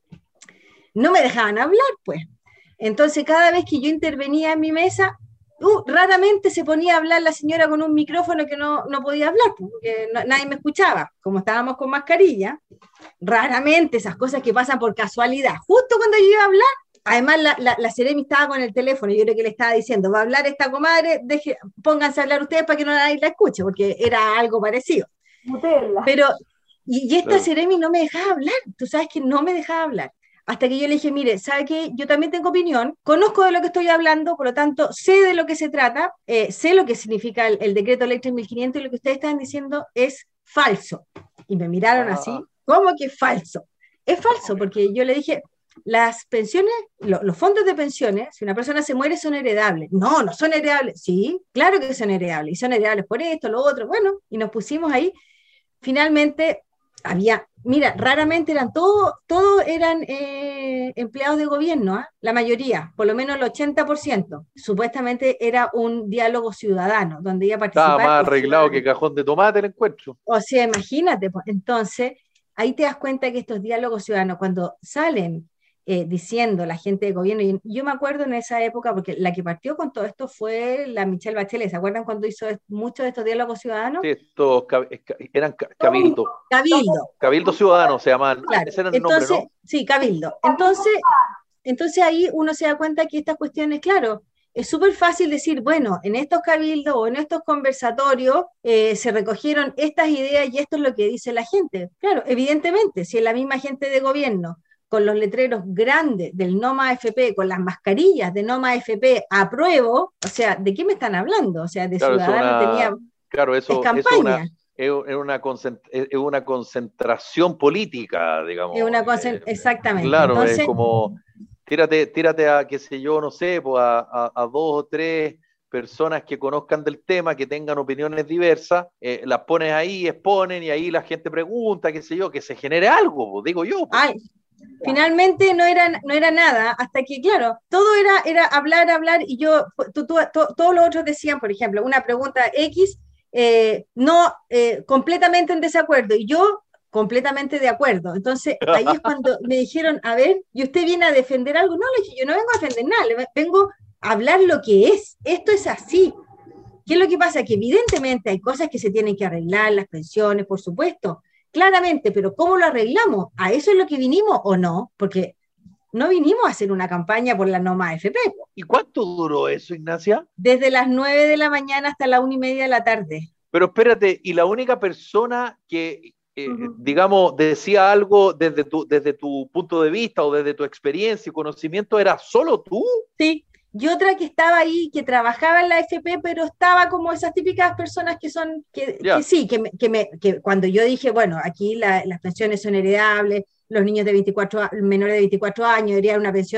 No me dejaban hablar, pues. Entonces, cada vez que yo intervenía en mi mesa, uh, raramente se ponía a hablar la señora con un micrófono que no, no podía hablar, pues, porque no- nadie me escuchaba. Como estábamos con mascarilla, raramente esas cosas que pasan por casualidad. Justo cuando yo iba a hablar, además la, la, la Seremi estaba con el teléfono, yo creo que le estaba diciendo, va a hablar esta comadre, deje, pónganse a hablar ustedes para que no nadie la escuche, porque era algo parecido. Nutella. Pero, y, y esta Claro. Seremi no me dejaba hablar, tú sabes que no me dejaba hablar. Hasta que yo le dije, mire, ¿sabe qué? Yo también tengo opinión, conozco de lo que estoy hablando, por lo tanto, sé de lo que se trata, eh, sé lo que significa el, el decreto ley tres mil quinientos y lo que ustedes están diciendo es falso. Y me miraron Ah. así, ¿cómo que es falso? Es falso, porque yo le dije, las pensiones, lo- los fondos de pensiones, si una persona se muere, son heredables. No, no son heredables. Sí, claro que son heredables. Y son heredables por esto, lo otro. Bueno, y nos pusimos ahí. Finalmente, había, mira, raramente eran todos, todos eran eh, empleados de gobierno, ¿ah? La mayoría, por lo menos el ochenta por ciento. Supuestamente era un diálogo ciudadano, donde iba a participar. Estaba más el arreglado ciudadano. que cajón de tomate el encuentro. O sea, imagínate, pues, entonces, ahí te das cuenta que estos diálogos ciudadanos, cuando salen eh, diciendo la gente de gobierno, y yo me acuerdo en esa época, porque la que partió con todo esto fue la Michelle Bachelet, ¿se acuerdan cuando hizo est- muchos de estos diálogos ciudadanos? Sí, estos cab- ca- eran ca- cabildo, Cabildo, cabildo ciudadano se llamaban. claro. Ese era el nombre, Entonces, ¿no? sí, Cabildo. Entonces, entonces ahí uno se da cuenta que estas cuestiones, claro, es súper fácil decir, bueno, en estos cabildos o en estos conversatorios eh, se recogieron estas ideas y esto es lo que dice la gente. Claro, evidentemente, si es la misma gente de gobierno con los letreros grandes del No Más A F P, con las mascarillas de No Más A F P, apruebo, o sea, ¿de qué me están hablando? O sea, de Claro, eso Ciudadanos una- tenía Claro, es eso, eso es campaña. una, es es una, concent- es es una concentración política, digamos. Es una cosa, Eh, exactamente. Claro, Entonces, es como, tírate, tírate a, qué sé yo, no sé, pues a, a- a dos o tres personas que conozcan del tema, que tengan opiniones diversas, eh, las pones ahí, exponen, y ahí la gente pregunta, qué sé yo, que se genere algo, pues, digo yo. pues. ay, finalmente no era, no era nada, hasta que, claro, todo era, era hablar, hablar, y yo, tú- tú- to- todos los otros decían, por ejemplo, una pregunta X, eh, no, eh, completamente en desacuerdo, y yo completamente de acuerdo. Entonces, ahí es cuando me dijeron, a ver, ¿y usted viene a defender algo? No, le dije, yo no vengo a defender nada, le vengo a hablar lo que es, esto es así. ¿Qué es lo que pasa? Que evidentemente hay cosas que se tienen que arreglar, las pensiones, por supuesto, claramente, pero ¿cómo lo arreglamos? ¿A eso es lo que vinimos o no? Porque no vinimos a hacer una campaña por la No Más A F P, ¿Y cuánto duró eso, Ignacia? desde las nueve de la mañana hasta la una y media de la tarde. Pero espérate, ¿y la única persona que, eh, Ujú. digamos, decía algo desde tu, desde tu punto de vista o desde tu experiencia y conocimiento era solo tú? Sí, y otra que estaba ahí, que trabajaba en la A F P, pero estaba como esas típicas personas que son, que, Ya. que sí, que, me- que, me, que cuando yo dije, bueno, aquí la- las pensiones son heredables, los niños de veinticuatro, a- menores de veinticuatro años deberían una pensión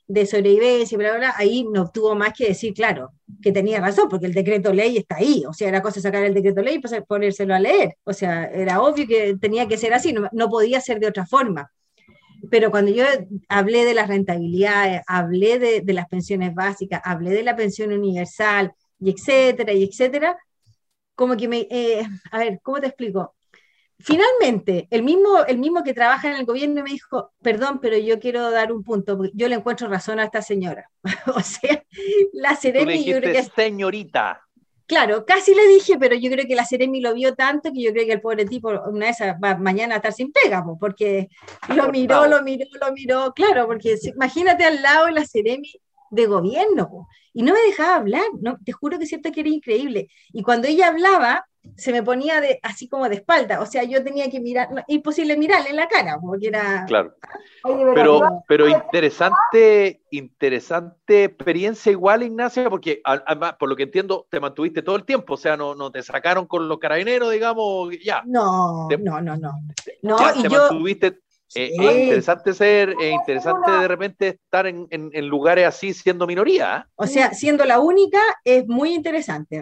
de sobrevivencia, bla, bla, bla, ahí no tuvo más que decir, claro, que tenía razón, porque el decreto ley está ahí, o sea, era cosa de sacar el decreto ley y ponérselo a leer, o sea, era obvio que tenía que ser así, no, no podía ser de otra forma. Pero cuando yo hablé de las rentabilidades, hablé de, de las pensiones básicas, hablé de la pensión universal, y etcétera, y etcétera, como que me, eh, a ver, ¿cómo te explico? Finalmente, el mismo, el mismo que trabaja en el gobierno me dijo, perdón, pero yo quiero dar un punto, porque yo le encuentro razón a esta señora. O sea, la Seremi... Tú le dijiste, yo creo que es, señorita. Claro, casi le dije, pero yo creo que la Seremi lo vio tanto que yo creo que el pobre tipo una vez va mañana a estar sin pega, po, porque lo miró, lo miró, lo miró, claro, porque imagínate al lado de la Seremi de gobierno, po, y no me dejaba hablar, no, te juro que siento que era increíble. Y cuando ella hablaba, se me ponía de, así como de espalda, o sea, yo tenía que mirar, no, imposible mirarle en la cara, porque era... Claro. Pero, pero interesante, interesante experiencia igual, Ignacia, porque además, por lo que entiendo, te mantuviste todo el tiempo, o sea, no, no te sacaron con los carabineros, digamos, ya. No, te, no, no, no. no ya, y te yo... mantuviste... Eh, Sí. Es interesante ser, es interesante de repente estar en, en, en lugares así siendo minoría. ¿eh? O sea, siendo la única es muy interesante.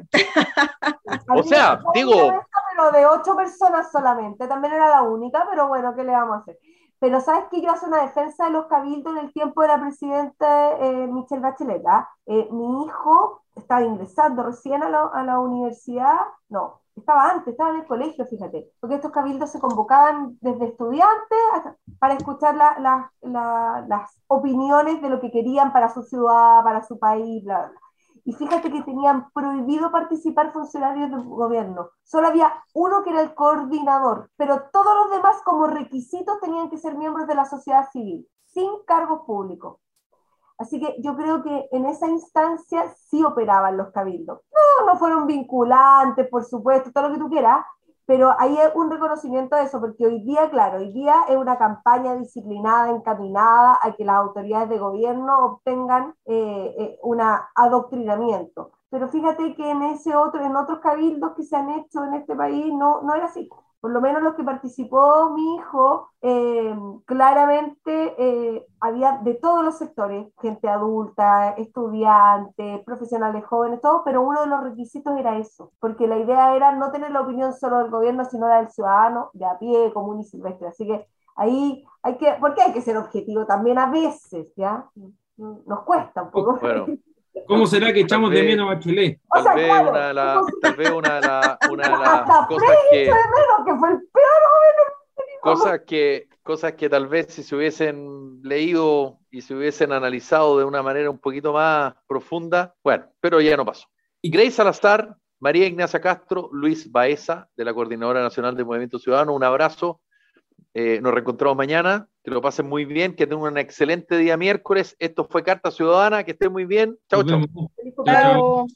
O sea, digo... Pero de ocho personas solamente, también era la única, pero bueno, ¿qué le vamos a hacer? Pero ¿sabes que yo hago una defensa de los cabildos en el tiempo de la presidenta eh, Michelle Bachelet? Eh, mi hijo estaba ingresando recién a la, a la universidad, no, estaba antes, estaba en el colegio, fíjate, porque estos cabildos se convocaban desde estudiantes hasta, para escuchar la, la, la, las opiniones de lo que querían para su ciudad, para su país, bla, bla, bla. Y fíjate que tenían prohibido participar funcionarios del gobierno. Solo había uno que era el coordinador, pero todos los demás como requisitos tenían que ser miembros de la sociedad civil, sin cargos públicos. Así que yo creo que en esa instancia sí operaban los cabildos. No, no fueron vinculantes, por supuesto, todo lo que tú quieras, pero hay un reconocimiento de eso, porque hoy día, claro, hoy día es una campaña disciplinada, encaminada a que las autoridades de gobierno obtengan eh, eh, un adoctrinamiento. Pero fíjate que en ese otro, en otros cabildos que se han hecho en este país no, no era así. Por lo menos los que participó mi hijo, eh, claramente eh, había de todos los sectores, gente adulta, estudiantes, profesionales jóvenes, todo, pero uno de los requisitos era eso, porque la idea era no tener la opinión solo del gobierno, sino la del ciudadano, de a pie, común y silvestre. Así que ahí hay que, porque hay que ser objetivo también a veces, ¿ya? Nos cuesta un poco. Bueno. ¿Cómo será que echamos vez, de menos a Bachelet? Tal, o sea, vez claro, una de la, tal vez una de, la, una de las cosas que, de menos, que fue el peor gobierno. Cosas que, cosas que tal vez si se hubiesen leído y se hubiesen analizado de una manera un poquito más profunda, bueno, pero ya no pasó. Y Grace Salazar, María Ignacia Castro, Luis Baeza, de la Coordinadora Nacional de Movimiento Ciudadano, un abrazo. Eh, nos reencontramos mañana, que lo pasen muy bien, que tengan un excelente día miércoles. Esto fue Carta Ciudadana, que estén muy bien. Chao, chao. Chao.